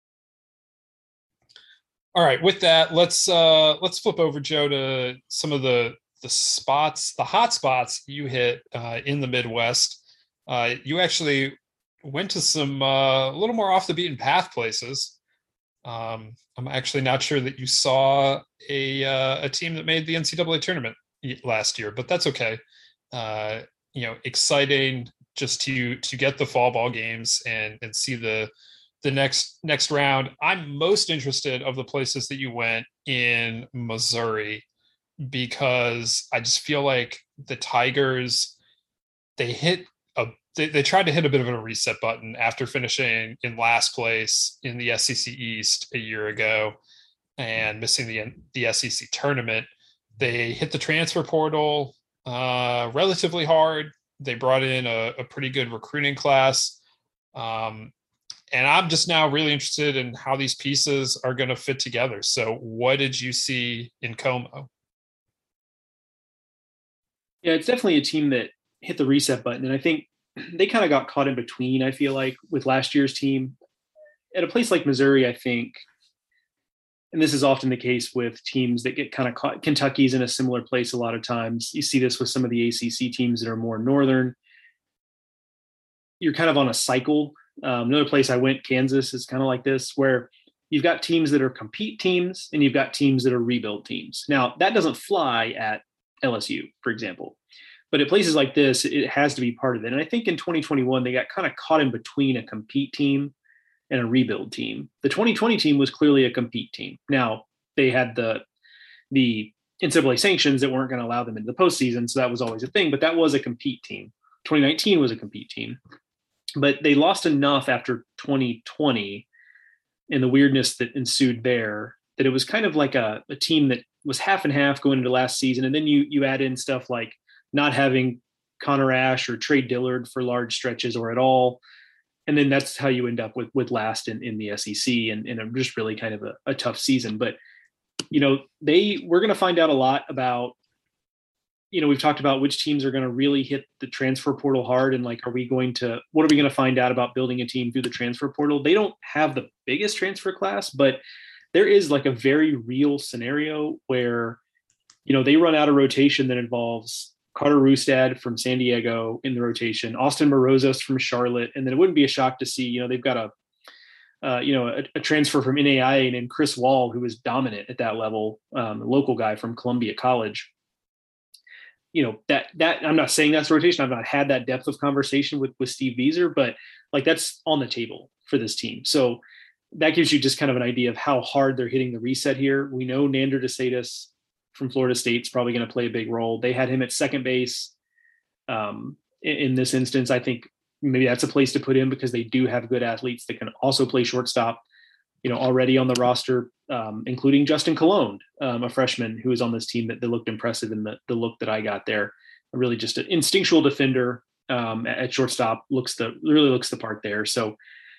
All right, with that, let's flip over, Joe, to some of the spots, the hot spots you hit in the Midwest. You actually went to some a little more off the beaten path places. I'm actually not sure that you saw a team that made the NCAA tournament last year, but that's okay. Exciting just to get the fall ball games and see the next round. I'm most interested of the places that you went in Missouri, because I just feel like the Tigers, they hit they tried to hit a bit of a reset button after finishing in last place in the SEC East a year ago and missing the SEC tournament. They hit the transfer portal relatively hard. They brought in a pretty good recruiting class. And I'm just now really interested in how these pieces are going to fit together. So what did you see in Como? Yeah, it's definitely a team that hit the reset button. And I think they kind of got caught in between, I feel like, with last year's team. At a place like Missouri, I think, and this is often the case with teams that get kind of caught, Kentucky's in a similar place a lot of times. You see this with some of the ACC teams that are more northern. You're kind of on a cycle. Another place I went, Kansas, is kind of like this, where you've got teams that are compete teams and you've got teams that are rebuild teams. Now, that doesn't fly at LSU, for example. But at places like this, it has to be part of it. And I think in 2021, they got kind of caught in between a compete team and a rebuild team. The 2020 team was clearly a compete team. Now, they had the NCAA sanctions that weren't going to allow them into the postseason, so that was always a thing, but that was a compete team. 2019 was a compete team. But they lost enough after 2020 and the weirdness that ensued there that it was kind of like a team that was half and half going into last season. And then you add in stuff like not having Connor Ash or Trey Dillard for large stretches or at all. And then that's how you end up with last in the SEC and just really kind of a tough season. But, we're going to find out a lot about, we've talked about which teams are going to really hit the transfer portal hard. And like, what are we going to find out about building a team through the transfer portal? They don't have the biggest transfer class, but there is like a very real scenario where, they run out of rotation that involves Carter Rustad from San Diego in the rotation, Austin Morozos from Charlotte. And then it wouldn't be a shock to see, they've got a transfer from NAIA named Chris Wall, who was dominant at that level, a local guy from Columbia College. That I'm not saying that's rotation. I've not had that depth of conversation with Steve Bieser, but like that's on the table for this team. So that gives you just kind of an idea of how hard they're hitting the reset here. We know Nander DeSatis from Florida State's probably going to play a big role. They had him at second base. In this instance, I think maybe that's a place to put him because they do have good athletes that can also play shortstop, already on the roster, including Justin Colon, a freshman who was on this team that looked impressive in the look that I got there. Really just an instinctual defender at shortstop, really looks the part there. So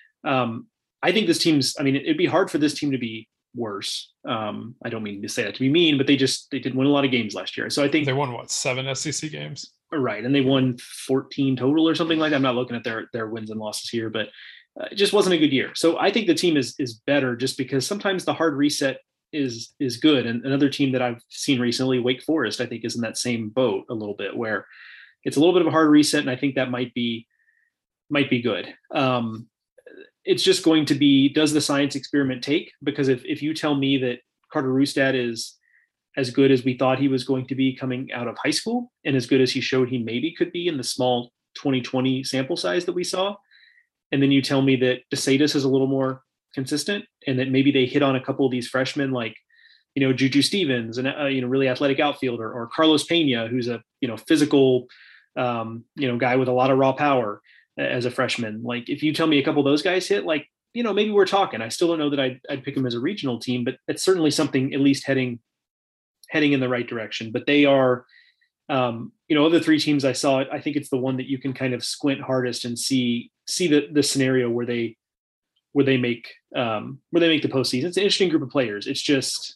I think this team's, it'd be hard for this team to be worse. I don't mean to say that to be mean, but they did win a lot of games last year. So I think they won 7 SEC games, right? And they won 14 total or something like that. I'm not looking at their wins and losses here, but it just wasn't a good year. So I think the team is better just because sometimes the hard reset is good. And another team that I've seen recently, Wake Forest, I think is in that same boat a little bit where it's a little bit of a hard reset. And I think that might be good. It's just going to be, does the science experiment take? Because if you tell me that Carter Rustad is as good as we thought he was going to be coming out of high school and as good as he showed he maybe could be in the small 2020 sample size that we saw, and then you tell me that DeSatis is a little more consistent and that maybe they hit on a couple of these freshmen like, Juju Stevens and, really athletic outfielder, or Carlos Pena, who's a, physical, guy with a lot of raw power as a freshman. Like if you tell me a couple of those guys hit, like, maybe we're talking. I still don't know that I'd pick them as a regional team, but it's certainly something at least heading in the right direction. But they are, of the three teams I saw, I think it's the one that you can kind of squint hardest and see the scenario where they make the postseason. It's an interesting group of players. It's just,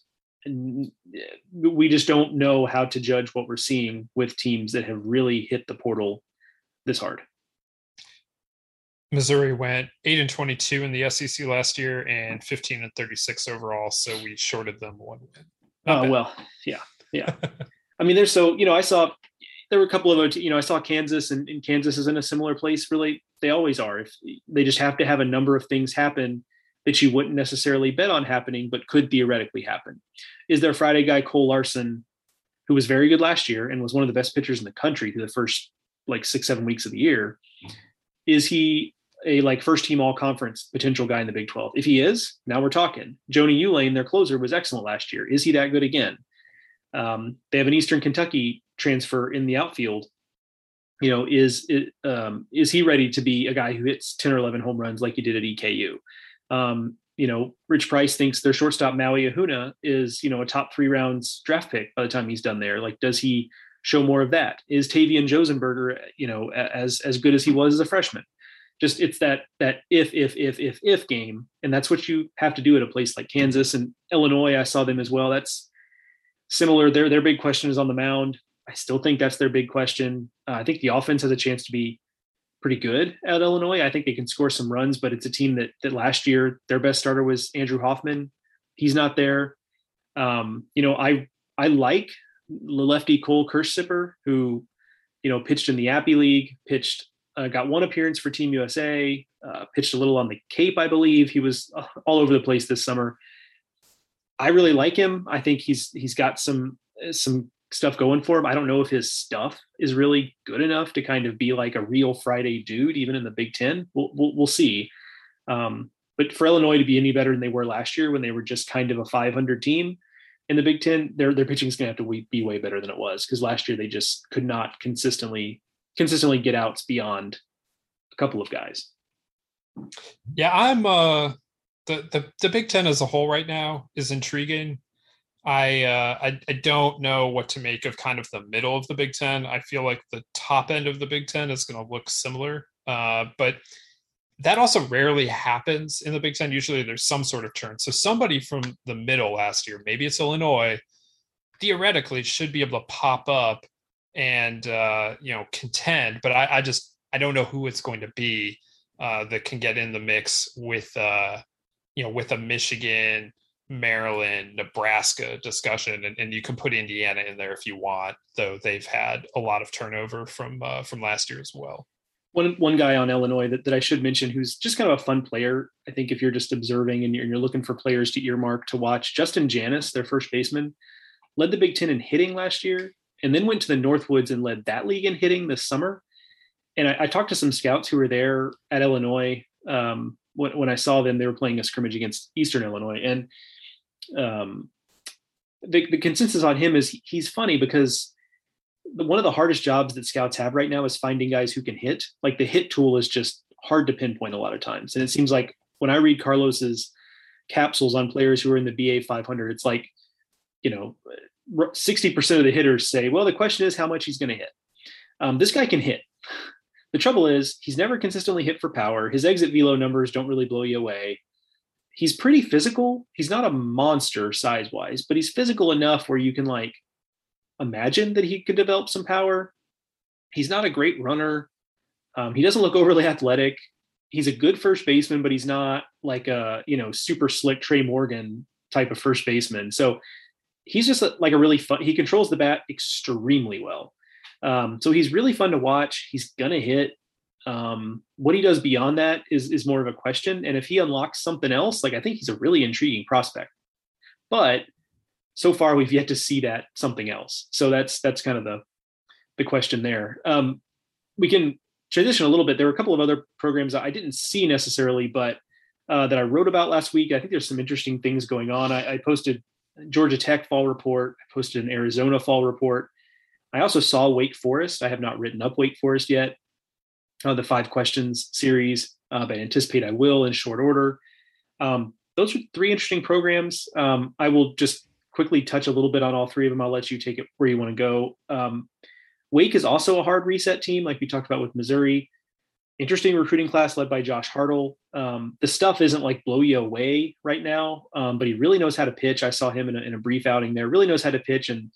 we just don't know how to judge what we're seeing with teams that have really hit the portal this hard. Missouri went 8-22 in the SEC last year and 15-36 overall. So we shorted them one win. Oh, well, yeah. There's I saw there were a couple of, I saw Kansas and Kansas is in a similar place. Really, they always are. If they just have to have a number of things happen that you wouldn't necessarily bet on happening, but could theoretically happen. Is their Friday guy, Cole Larson, who was very good last year and was one of the best pitchers in the country through the first like 6-7 weeks of the year. Is he a like first team all conference potential guy in the Big 12? If he is, now we're talking. Joni Ulane, their closer, was excellent last year. Is he that good again? They have an Eastern Kentucky transfer in the outfield. You know, is he ready to be a guy who hits 10 or 11 home runs like he did at EKU? You know, Rich Price thinks their shortstop Maui Ahuna is, you know, a top 3 rounds draft pick by the time he's done there. Like, does he show more of that? Is Tavian Josenberger, you know, as good as he was as a freshman? Just it's that if game, and that's what you have to do at a place like Kansas and Illinois. I saw them as well. That's similar. Their big question is on the mound. I still think that's their big question. I think the offense has a chance to be pretty good at Illinois. I think they can score some runs, but it's a team that last year their best starter was Andrew Hoffman. He's not there. You know, I like lefty Cole Kirschsipper, who, you know, pitched in the Appy League, got one appearance for Team USA, pitched a little on the Cape, I believe. He was all over the place this summer. I really like him. I think he's got some stuff going for him. I don't know if his stuff is really good enough to kind of be like a real Friday dude, even in the Big Ten. We'll see. But for Illinois to be any better than they were last year when they were just kind of a 500 team in the Big Ten, their pitching is going to have to be way better than it was, because last year they just could not consistently get outs beyond a couple of guys. Yeah, I'm the Big Ten as a whole right now is intriguing. I don't know what to make of kind of the middle of the Big Ten. I feel like the top end of the Big Ten is going to look similar, but that also rarely happens in the Big Ten. Usually there's some sort of turn. So somebody from the middle last year, maybe it's Illinois, theoretically should be able to pop up and you know, contend. But I don't know who it's going to be that can get in the mix with you know, with a Michigan, Maryland, Nebraska discussion, and you can put Indiana in there if you want, though they've had a lot of turnover from last year as well. One guy on Illinois that I should mention, who's just kind of a fun player, I think, if you're just observing and you're looking for players to earmark to watch, Justin Janis, their first baseman, led the Big Ten in hitting last year, and then went to the Northwoods and led that league in hitting this summer. And I talked to some scouts who were there at Illinois. When I saw them, they were playing a scrimmage against Eastern Illinois. And the consensus on him is he's funny because one of the hardest jobs that scouts have right now is finding guys who can hit. Like, the hit tool is just hard to pinpoint a lot of times. And it seems like when I read Carlos's capsules on players who are in the BA 500, it's like, you know, 60% of the hitters say, well, the question is how much he's going to hit. This guy can hit. The trouble is he's never consistently hit for power. His exit velo numbers don't really blow you away. He's pretty physical. He's not a monster size wise, but he's physical enough where you can like imagine that he could develop some power. He's not a great runner. He doesn't look overly athletic. He's a good first baseman, but he's not like a, you know, super slick Trey Morgan type of first baseman. So he's just like a really fun, he controls the bat extremely well. So he's really fun to watch. He's going to hit. What he does beyond that is more of a question. And if he unlocks something else, like, I think he's a really intriguing prospect, but so far we've yet to see that something else. So that's kind of the question there. We can transition a little bit. There were a couple of other programs I didn't see necessarily, but that I wrote about last week. I think there's some interesting things going on. I posted Georgia Tech fall report. I posted an Arizona fall report. I also saw Wake Forest. I have not written up Wake Forest yet. The 5 questions series, but I anticipate I will in short order. Those are 3 interesting programs. I will just quickly touch a little bit on all 3 of them. I'll let you take it where you want to go. Wake is also a hard reset team, like we talked about with Missouri. Interesting recruiting class led by Josh Hartle. The stuff isn't like blow you away right now, but he really knows how to pitch. I saw him in a brief outing there, really knows how to pitch and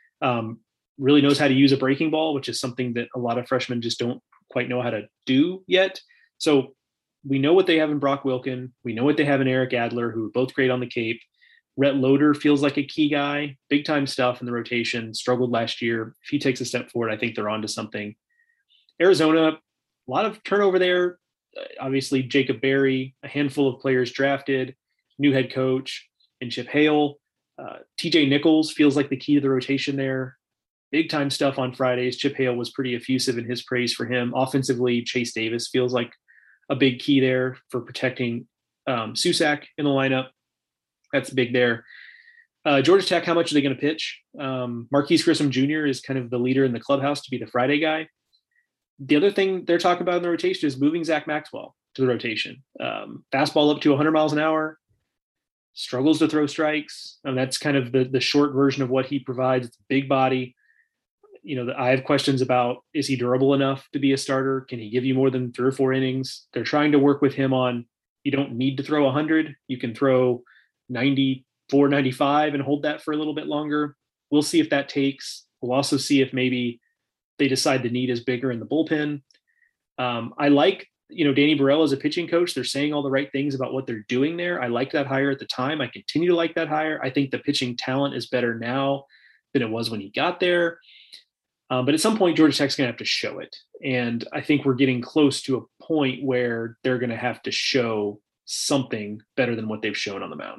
really knows how to use a breaking ball, which is something that a lot of freshmen just don't quite know how to do yet. So we know what they have in Brock Wilken. We know what they have in Eric Adler, who are both great on the Cape. Rhett Loader feels like a key guy, big time stuff in the rotation, struggled last year. If he takes a step forward, I think they're onto something. Arizona, a lot of turnover there. obviously Jacob Berry, a handful of players drafted, new head coach, and Chip Hale. TJ Nichols feels like the key to the rotation there. Big time stuff on Fridays. Chip Hale was pretty effusive in his praise for him. Offensively, Chase Davis feels like a big key there for protecting Susac in the lineup. That's big there. Georgia Tech, how much are they going to pitch? Marquise Grissom Jr. is kind of the leader in the clubhouse to be the Friday guy. The other thing they're talking about in the rotation is moving Zach Maxwell to the rotation. Fastball up to 100 miles an hour, struggles to throw strikes. And that's kind of the short version of what he provides. It's a big body. I have questions about, is he durable enough to be a starter? Can he give you more than 3 or 4 innings? They're trying to work with him on, you don't need to throw 100. You can throw 94, 95 and hold that for a little bit longer. We'll see if that takes. We'll also see if maybe they decide the need is bigger in the bullpen. I like, Danny Burrell as a pitching coach. They're saying all the right things about what they're doing there. I liked that hire at the time. I continue to like that hire. I think the pitching talent is better now than it was when he got there. But at some point, Georgia Tech's going to have to show it. And I think we're getting close to a point where they're going to have to show something better than what they've shown on the mound.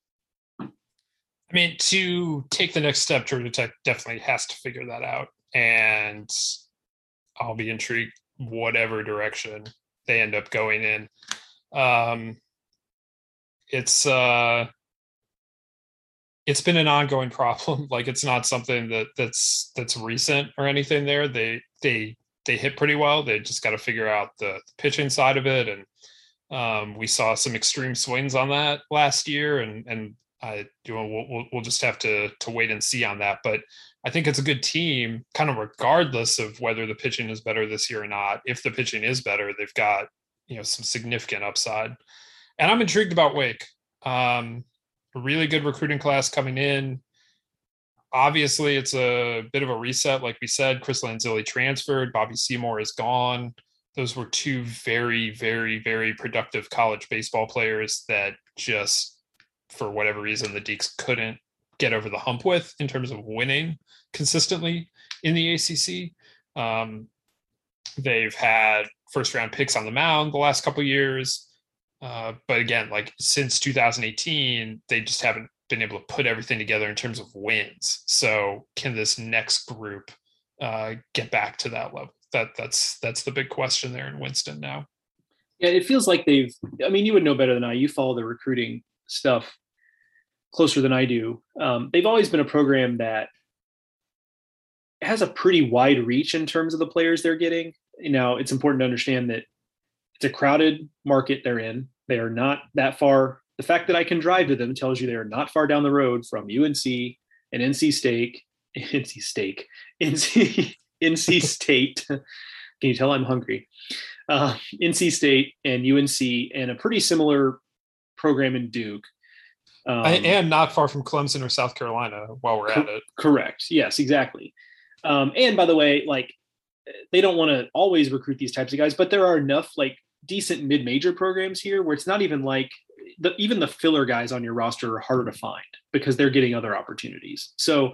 I mean, to take the next step, Georgia Tech definitely has to figure that out. And I'll be intrigued whatever direction they end up going in. It's been an ongoing problem. Like, it's not something that's recent or anything there. They hit pretty well. They just got to figure out the pitching side of it. And we saw some extreme swings on that last year. And we'll just have to wait and see on that. But I think it's a good team, kind of regardless of whether the pitching is better this year or not. If the pitching is better, they've got, some significant upside. And I'm intrigued about Wake. A really good recruiting class coming in. Obviously, it's a bit of a reset. Like we said, Chris Lanzilli transferred. Bobby Seymour is gone. Those were 2 very, very, very productive college baseball players that just, for whatever reason, the Deacs couldn't get over the hump with in terms of winning consistently in the ACC. They've had first-round picks on the mound the last couple of years. But again, like since 2018, they just haven't been able to put everything together in terms of wins. So can this next group get back to that level? That's the big question there in Winston now. Yeah, it feels like you would know better than I. You follow the recruiting stuff closer than I do. They've always been a program that has a pretty wide reach in terms of the players they're getting. Now, it's important to understand that it's a crowded market they're in. They are not that far. The fact that I can drive to them tells you they are not far down the road from UNC and NC State. Can you tell I'm hungry? NC State and UNC and a pretty similar program in Duke. And not far from Clemson or South Carolina while we're at it. Correct. Yes, exactly. And by the way, like, they don't want to always recruit these types of guys, but there are enough like decent mid-major programs here where it's not even like even the filler guys on your roster are harder to find because they're getting other opportunities. So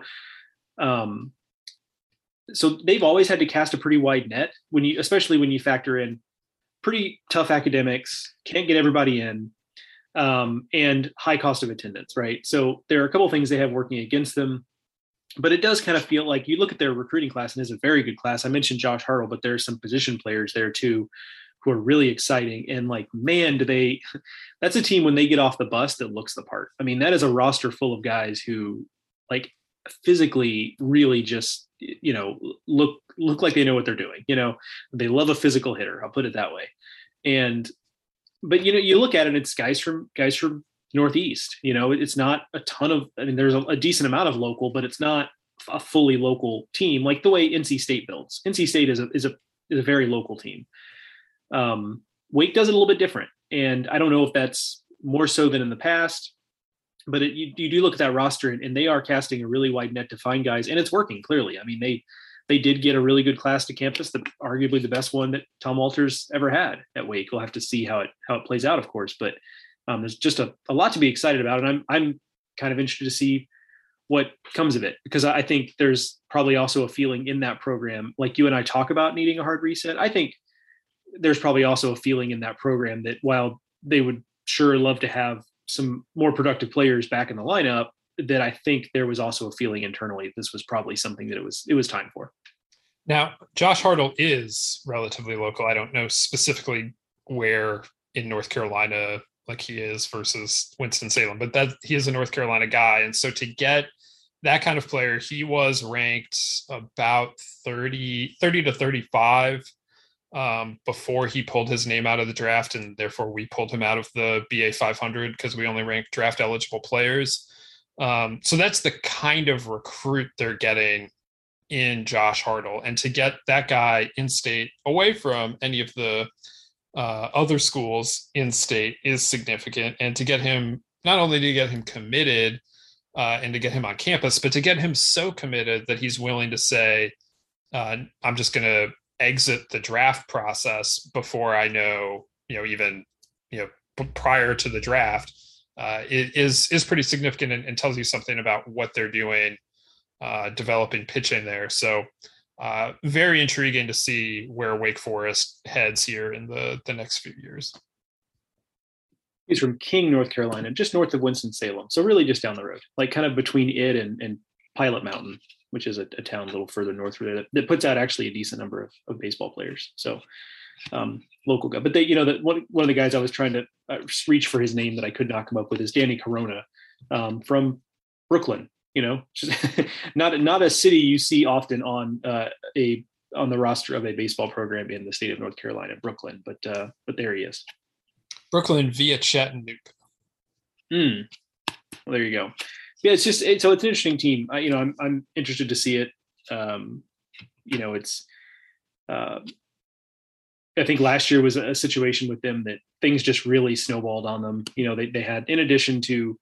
they've always had to cast a pretty wide net especially when you factor in pretty tough academics, can't get everybody in, and high cost of attendance, right? So there are a couple of things they have working against them. But it does kind of feel like you look at their recruiting class and it's a very good class. I mentioned Josh Hartle, but there's some position players there too who are really exciting. And like, man, that's a team when they get off the bus that looks the part. I mean, that is a roster full of guys who like physically really just, look like they know what they're doing. They love a physical hitter. I'll put it that way. But you look at it, it's guys from Northeast. It's not a ton of, there's a decent amount of local, but it's not a fully local team like the way NC State builds. NC State is a very local team. Wake does it a little bit different. And I don't know if that's more so than in the past, but you do look at that roster and they are casting a really wide net to find guys, and it's working clearly. I mean, they did get a really good class to campus, arguably the best one that Tom Walters ever had at Wake. We'll have to see how it plays out, of course, but there's just a lot to be excited about. And I'm kind of interested to see what comes of it, because I think there's probably also a feeling in that program, like you and I talk about needing a hard reset. I think there's probably also a feeling in that program that while they would sure love to have some more productive players back in the lineup, that I think there was also a feeling internally this was probably something that it was time for. Now, Josh Hartle is relatively local. I don't know specifically where in North Carolina like he is versus Winston-Salem, but that he is a North Carolina guy. And so to get that kind of player, he was ranked about 30 to 35 before he pulled his name out of the draft. And therefore we pulled him out of the BA 500 because we only rank draft eligible players. So that's the kind of recruit they're getting in Josh Hartle. And to get that guy in state away from any of the other schools in state is significant. And to get him, not only to get him committed and to get him on campus, but to get him so committed that he's willing to say, I'm just going to exit the draft process before I know, even, prior to the draft, is pretty significant and tells you something about what they're doing, developing pitching there. So very intriguing to see where Wake Forest heads here in the next few years. He's from King, North Carolina, just north of Winston-Salem. So really just down the road, like kind of between it and Pilot Mountain, which is a town a little further north that puts out actually a decent number of baseball players. So local guy. But they, one of the guys I was trying to reach for his name that I could not come up with is Danny Corona from Brooklyn. Not a city you see often on the roster of a baseball program in the state of North Carolina, Brooklyn. But there he is. Brooklyn via Chattanooga. Well, there you go. Yeah, it's an interesting team. I'm interested to see it. It's. I think last year was a situation with them that things just really snowballed on them. They had, in addition to,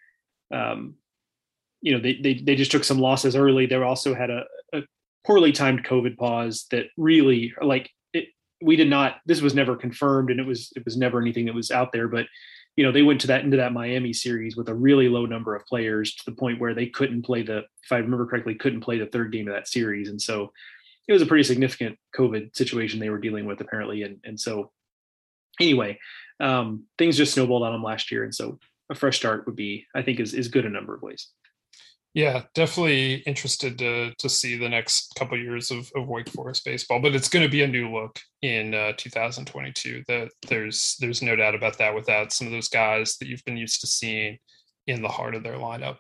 they just took some losses early. They also had a poorly timed COVID pause that really, this was never confirmed and it was never anything that was out there, but they went into that Miami series with a really low number of players to the point where they couldn't play if I remember correctly, couldn't play the third game of that series. And so it was a pretty significant COVID situation they were dealing with apparently. And so anyway, things just snowballed on them last year. And so a fresh start would be, I think is good in a number of ways. Yeah, definitely interested to see the next couple of years of Wake Forest baseball, but it's going to be a new look in 2022. That there's no doubt about that without some of those guys that you've been used to seeing in the heart of their lineup.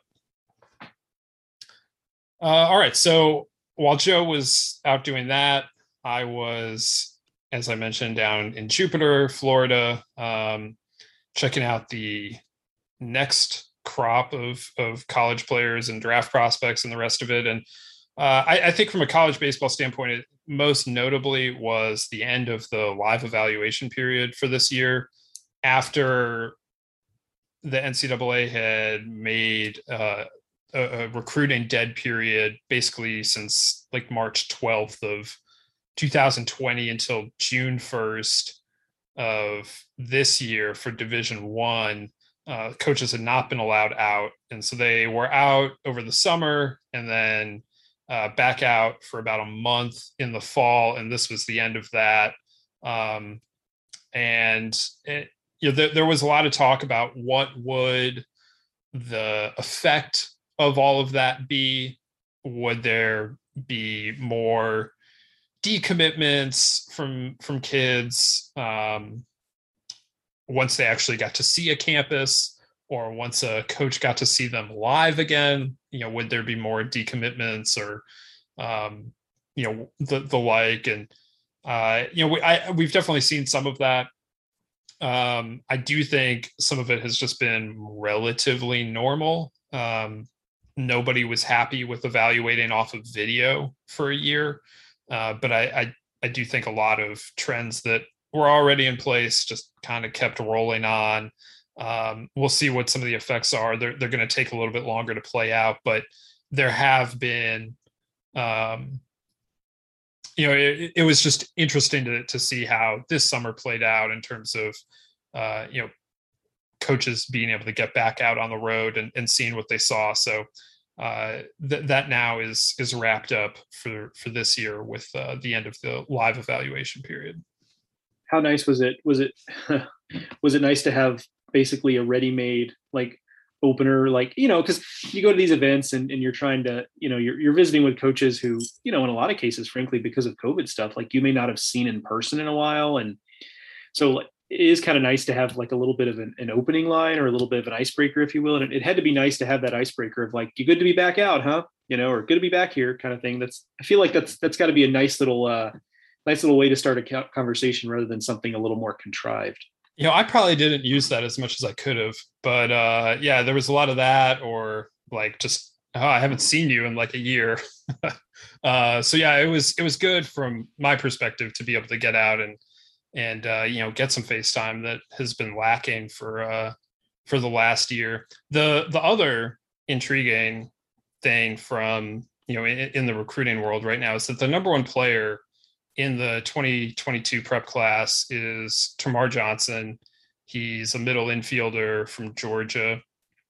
All right, so while Joe was out doing that, I was, as I mentioned, down in Jupiter, Florida, checking out the next crop of college players and draft prospects and the rest of it. And I think from a college baseball standpoint, it most notably was the end of the live evaluation period for this year after the NCAA had made a recruiting dead period basically since like March 12th of 2020 until June 1st of this year for Division I. Coaches had not been allowed out. And so they were out over the summer and then back out for about a month in the fall. And this was the end of that. There was a lot of talk about what would the effect of all of that be. Would there be more decommitments from kids once they actually got to see a campus, or once a coach got to see them live again? Would there be more decommitments or the like? And we've definitely seen some of that. I do think some of it has just been relatively normal. Nobody was happy with evaluating off of video for a year, but I do think a lot of trends that were already in place just kind of kept rolling on. We'll see what some of the effects are. They're going to take a little bit longer to play out, but there have been, it was just interesting to see how this summer played out in terms of, coaches being able to get back out on the road and seeing what they saw. So that now is wrapped up for this year with the end of the live evaluation period. how nice was it? Was it was it nice to have basically a ready-made like opener, like, because you go to these events and you're trying to, you're visiting with coaches who, in a lot of cases, frankly, because of COVID stuff, like you may not have seen in person in a while. And so like, it is kind of nice to have like a little bit of an opening line or a little bit of an icebreaker, if you will. And it had to be nice to have that icebreaker of like, you good to be back out, huh? Or good to be back here kind of thing. I feel like that's got to be a nice little way to start a conversation rather than something a little more contrived. I probably didn't use that as much as I could have, but yeah, there was a lot of that, or like just, oh, I haven't seen you in like a year. So yeah, it was good from my perspective to be able to get out and get some face time that has been lacking for the last year. The other intriguing thing from, in the recruiting world right now is that the number one player in the 2022 prep class is Tamar Johnson. He's a middle infielder from Georgia.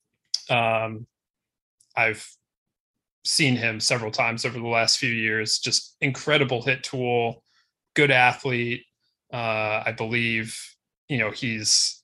I've seen him several times over the last few years. Just incredible hit tool, good athlete. I believe, he's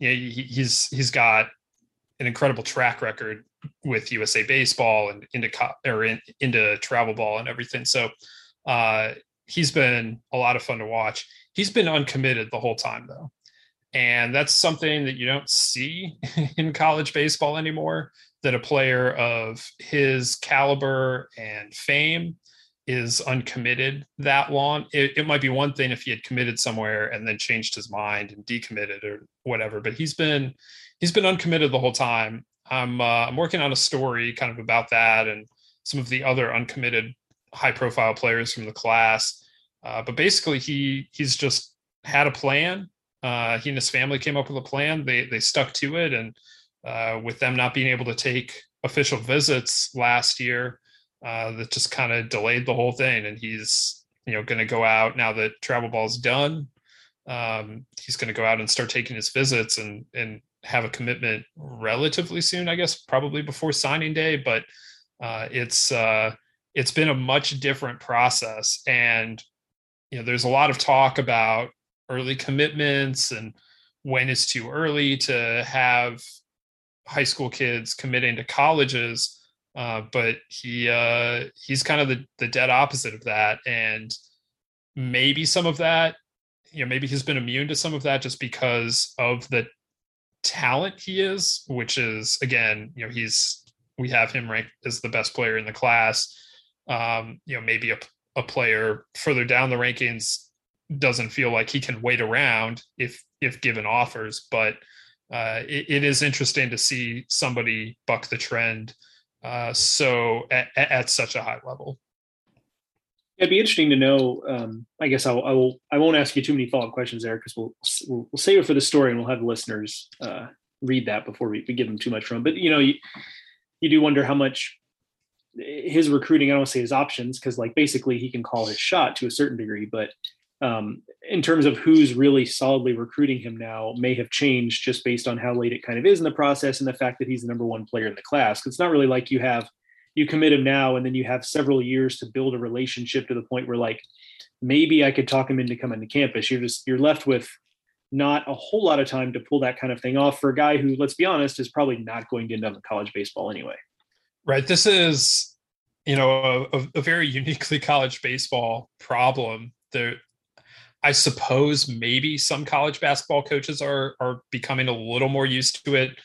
got an incredible track record with USA Baseball and into travel ball and everything. So he's been a lot of fun to watch. He's been uncommitted the whole time, though. And that's something that you don't see in college baseball anymore, that a player of his caliber and fame is uncommitted that long. It might be one thing if he had committed somewhere and then changed his mind and decommitted or whatever, but he's been uncommitted the whole time. I'm working on a story kind of about that and some of the other uncommitted high profile players from the class. But basically he's just had a plan. He and his family came up with a plan. They stuck to it. And with them not being able to take official visits last year, that just kind of delayed the whole thing. And he's, going to go out now that travel ball's done. He's going to go out and start taking his visits and have a commitment relatively soon, I guess, probably before signing day. But it's been a much different process. And, there's a lot of talk about early commitments and when it's too early to have high school kids committing to colleges. But he's kind of the dead opposite of that. And maybe some of that, maybe he's been immune to some of that just because of the talent he is, which is, again, we have him ranked as the best player in the class. Maybe a player further down the rankings doesn't feel like he can wait around if given offers, but it is interesting to see somebody buck the trend so at such a high level. It'd be interesting to know. I guess I won't ask you too many follow-up questions there, because we'll save it for the story and we'll have the listeners read that before we give them too much from. But you do wonder how much his recruiting, I don't want to say his options, because like basically he can call his shot to a certain degree, but in terms of who's really solidly recruiting him now may have changed just based on how late it kind of is in the process and the fact that he's the number one player in the class. It's not really like you commit him now and then you have several years to build a relationship to the point where like maybe I could talk him into coming to campus. You're left with not a whole lot of time to pull that kind of thing off for a guy who, let's be honest, is probably not going to end up in college baseball anyway. Right. This is, a very uniquely college baseball problem. I suppose maybe some college basketball coaches are becoming a little more used to it.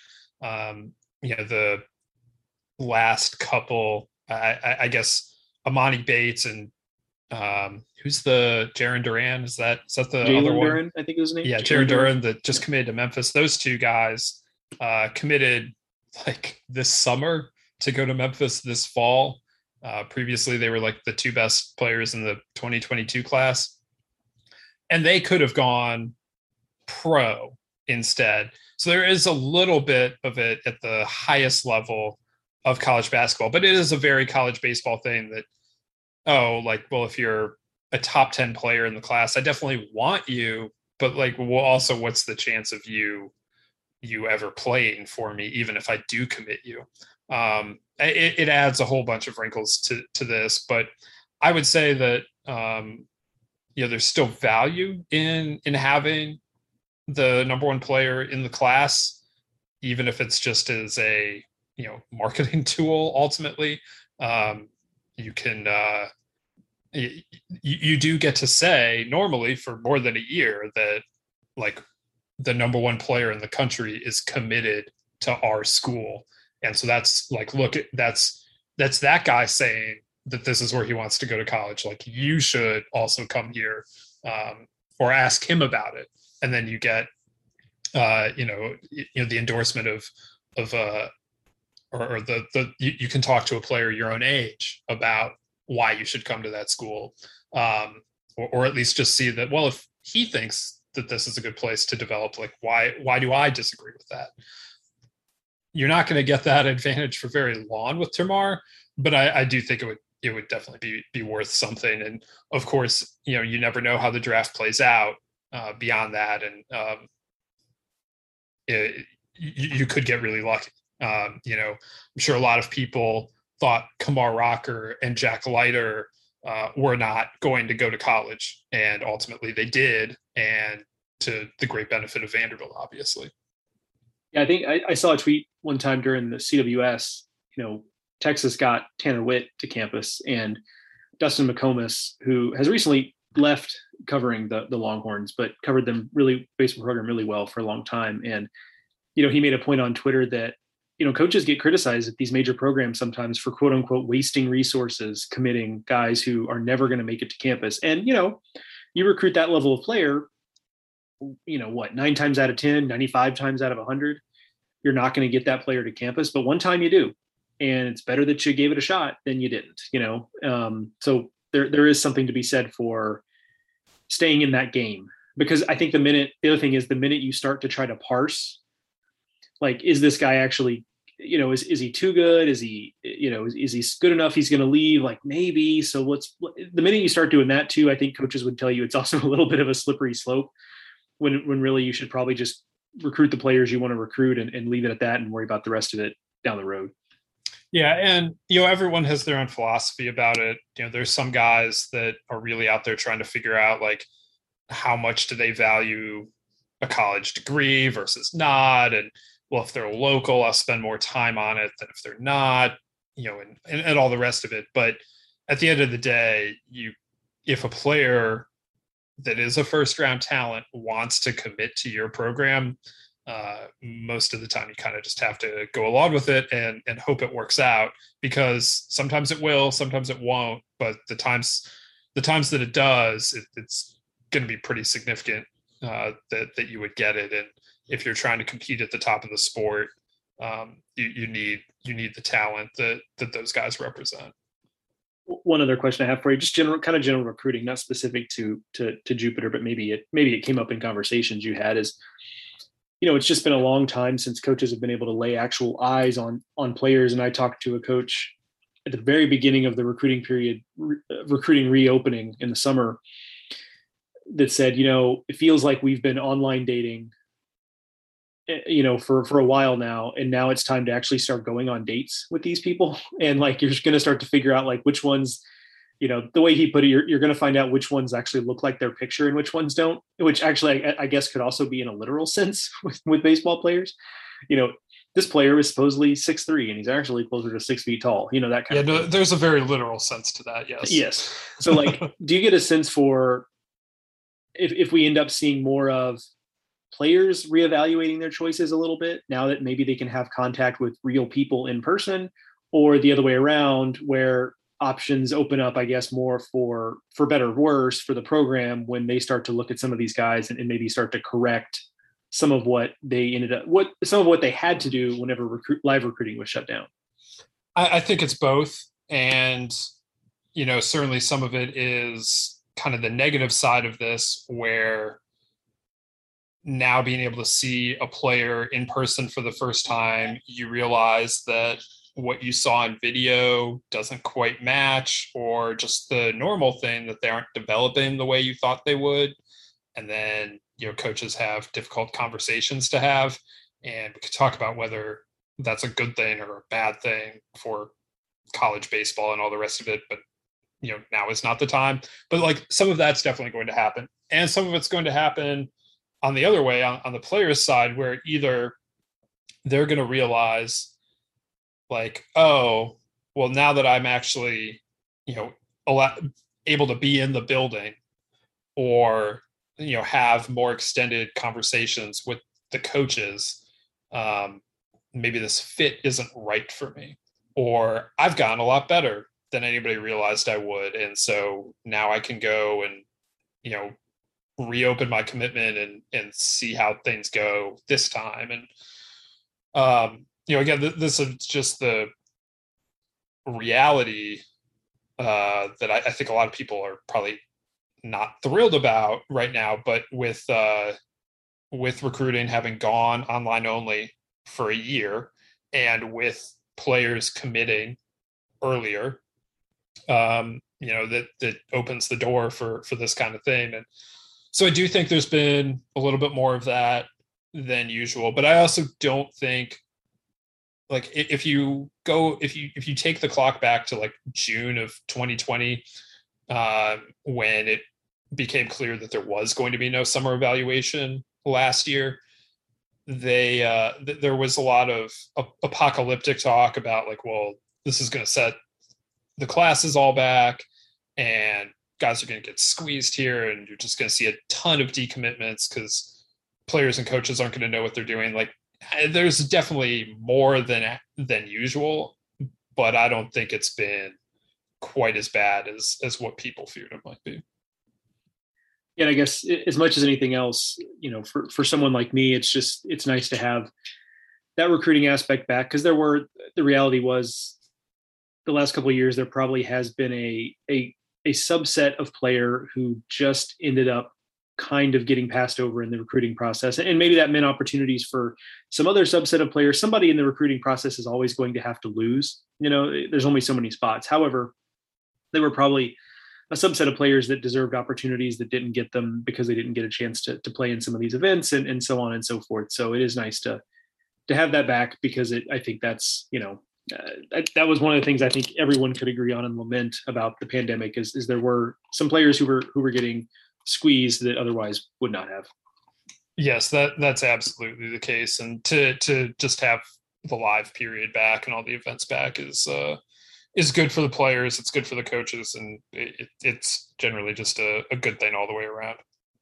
The last couple, I guess, Amani Bates and who's the Jaron Duran? Is that the Jalen other one? Duran, I think it was his name. Yeah, Jaron Duran that just committed to Memphis. Those two guys committed like this summer to go to Memphis this fall. Previously, they were like the two best players in the 2022 class. And they could have gone pro instead. So there is a little bit of it at the highest level of college basketball, but it is a very college baseball thing that, if you're a top 10 player in the class, I definitely want you, but like, well, also what's the chance of you ever playing for me, even if I do commit you? It adds a whole bunch of wrinkles to this, but I would say that, there's still value in having the number one player in the class, even if it's just as a marketing tool. Ultimately, you can you do get to say normally for more than a year that like the number one player in the country is committed to our school. And so that's like, look, that's that guy saying that this is where he wants to go to college. Like, you should also come here, or ask him about it. And then you get, the endorsement of or you can talk to a player your own age about why you should come to that school, or at least just see that, well, if he thinks that this is a good place to develop, like, why do I disagree with that? You're not going to get that advantage for very long with Termarr, but I do think it would definitely be worth something. And of course, you never know how the draft plays out beyond that, and you could get really lucky. I'm sure a lot of people thought Kamar Rocker and Jack Leiter were not going to go to college, and ultimately they did, and to the great benefit of Vanderbilt, obviously. Yeah, I think I saw a tweet one time during the CWS. Texas got Tanner Witt to campus, and Dustin McComas, who has recently left covering the Longhorns, but covered them baseball program really well for a long time. And he made a point on Twitter that coaches get criticized at these major programs sometimes for quote unquote wasting resources, committing guys who are never going to make it to campus. And, you recruit that level of player, 9 times out of 10, 95 times out of 100, you're not going to get that player to campus, but one time you do. And it's better that you gave it a shot than you didn't, so there is something to be said for staying in that game, because I think the other thing is the minute you start to try to parse, like, is this guy actually, is he too good? Is he, is he good enough? He's going to leave, like, maybe. So the minute you start doing that too, I think coaches would tell you it's also a little bit of a slippery slope when really you should probably just recruit the players you want to recruit and leave it at that and worry about the rest of it down the road. Yeah. And, everyone has their own philosophy about it. There's some guys that are really out there trying to figure out, like, how much do they value a college degree versus not. And, well, if they're local, I'll spend more time on it than if they're not, and all the rest of it. But at the end of the day, if a player that is a first round talent wants to commit to your program, most of the time you kind of just have to go along with it and hope it works out, because sometimes it will, sometimes it won't. But the times that it does, it's going to be pretty significant that you would get it. And if you're trying to compete at the top of the sport, you need the talent that those guys represent. One other question I have for you, just general recruiting, not specific to Jupiter, but maybe it came up in conversations you had, is, it's just been a long time since coaches have been able to lay actual eyes on players. And I talked to a coach at the very beginning of the recruiting period, recruiting reopening in the summer, that said, it feels like we've been online dating, for a while now. And now it's time to actually start going on dates with these people. And, like, you're going to start to figure out, like, which ones, the way he put it, you're going to find out which ones actually look like their picture and which ones don't, which actually I guess could also be in a literal sense with baseball players. This player was supposedly 6'3" and he's actually closer to 6 feet tall, that kind of thing. There's a very literal sense to that. Yes. So, like, do you get a sense for if we end up seeing more of players reevaluating their choices a little bit now that maybe they can have contact with real people in person, or the other way around, where options open up, I guess, more for better or worse for the program when they start to look at some of these guys and maybe start to correct some of what they what they had to do whenever live recruiting was shut down? I think it's both. And, certainly some of it is kind of the negative side of this, where now being able to see a player in person for the first time, you realize that what you saw in video doesn't quite match, or just the normal thing that they aren't developing the way you thought they would. And then, coaches have difficult conversations to have, and we could talk about whether that's a good thing or a bad thing for college baseball and all the rest of it. But now is not the time. But like some of that's definitely going to happen. And some of it's going to happen on the other way, on the players' side, where either they're going to realize like, oh, well, now that I'm actually, able to be in the building, or, have more extended conversations with the coaches, maybe this fit isn't right for me, or I've gotten a lot better than anybody realized I would. And so now I can go and, reopen my commitment and see how things go this time. And, again, this is just the reality that I think a lot of people are probably not thrilled about right now, but with recruiting having gone online only for a year, and with players committing earlier, that opens the door for this kind of thing. And so I do think there's been a little bit more of that than usual, but I also don't think, like, if you take the clock back to like June of 2020, when it became clear that there was going to be no summer evaluation last year, there was a lot of apocalyptic talk about like, well, this is going to set the classes all back, and guys are going to get squeezed here, and you're just going to see a ton of decommitments because players and coaches aren't going to know what they're doing. Like, there's definitely more than usual, but I don't think it's been quite as bad as what people feared it might be. Yeah, I guess as much as anything else, for someone like me, it's nice to have that recruiting aspect back, because the reality was the last couple of years, there probably has been a subset of player who just ended up kind of getting passed over in the recruiting process. And maybe that meant opportunities for some other subset of players. Somebody in the recruiting process is always going to have to lose. There's only so many spots. However, there were probably a subset of players that deserved opportunities that didn't get them because they didn't get a chance to play in some of these events, and so on and so forth. So it is nice to have that back, because I think that's, that was one of the things I think everyone could agree on and lament about the pandemic is there were some players who were getting squeezed that otherwise would not have. Yes, that's absolutely the case. And to just have the live period back and all the events back is good for the players. It's good for the coaches, and it's generally just a good thing all the way around.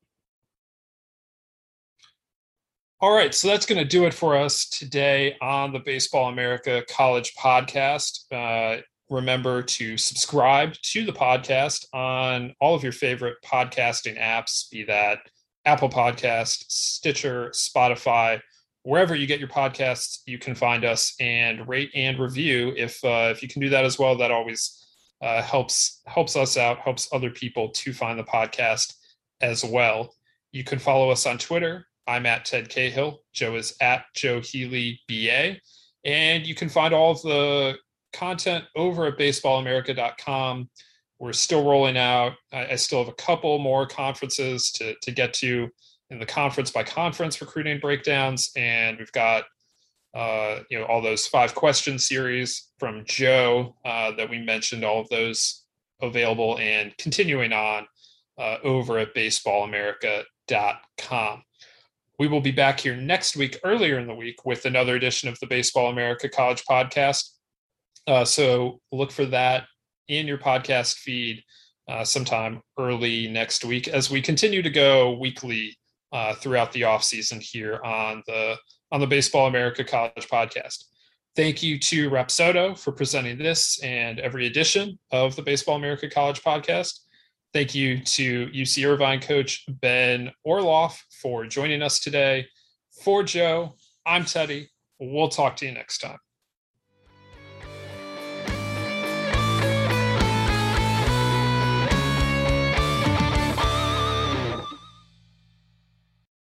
All right, so that's going to do it for us today on the Baseball America College Podcast. Remember to subscribe to the podcast on all of your favorite podcasting apps, be that Apple Podcasts, Stitcher, Spotify, wherever you get your podcasts. You can find us, and rate and review. If you can do that as well, that always helps us out, helps other people to find the podcast as well. You can follow us on Twitter. I'm at Ted Cahill. Joe is at Joe Healy BA. And you can find all of the content over at baseballamerica.com. We're still rolling out. I still have a couple more conferences to get to in the conference by conference recruiting breakdowns. And we've got, all those 5 question series from Joe that we mentioned, all of those available and continuing on over at baseballamerica.com. We will be back here next week, earlier in the week, with another edition of the Baseball America College Podcast. So look for that in your podcast feed sometime early next week, as we continue to go weekly throughout the off season here on the Baseball America College Podcast. Thank you to Rapsodo for presenting this and every edition of the Baseball America College Podcast. Thank you to UC Irvine coach Ben Orloff for joining us today. For Joe, I'm Teddy. We'll talk to you next time.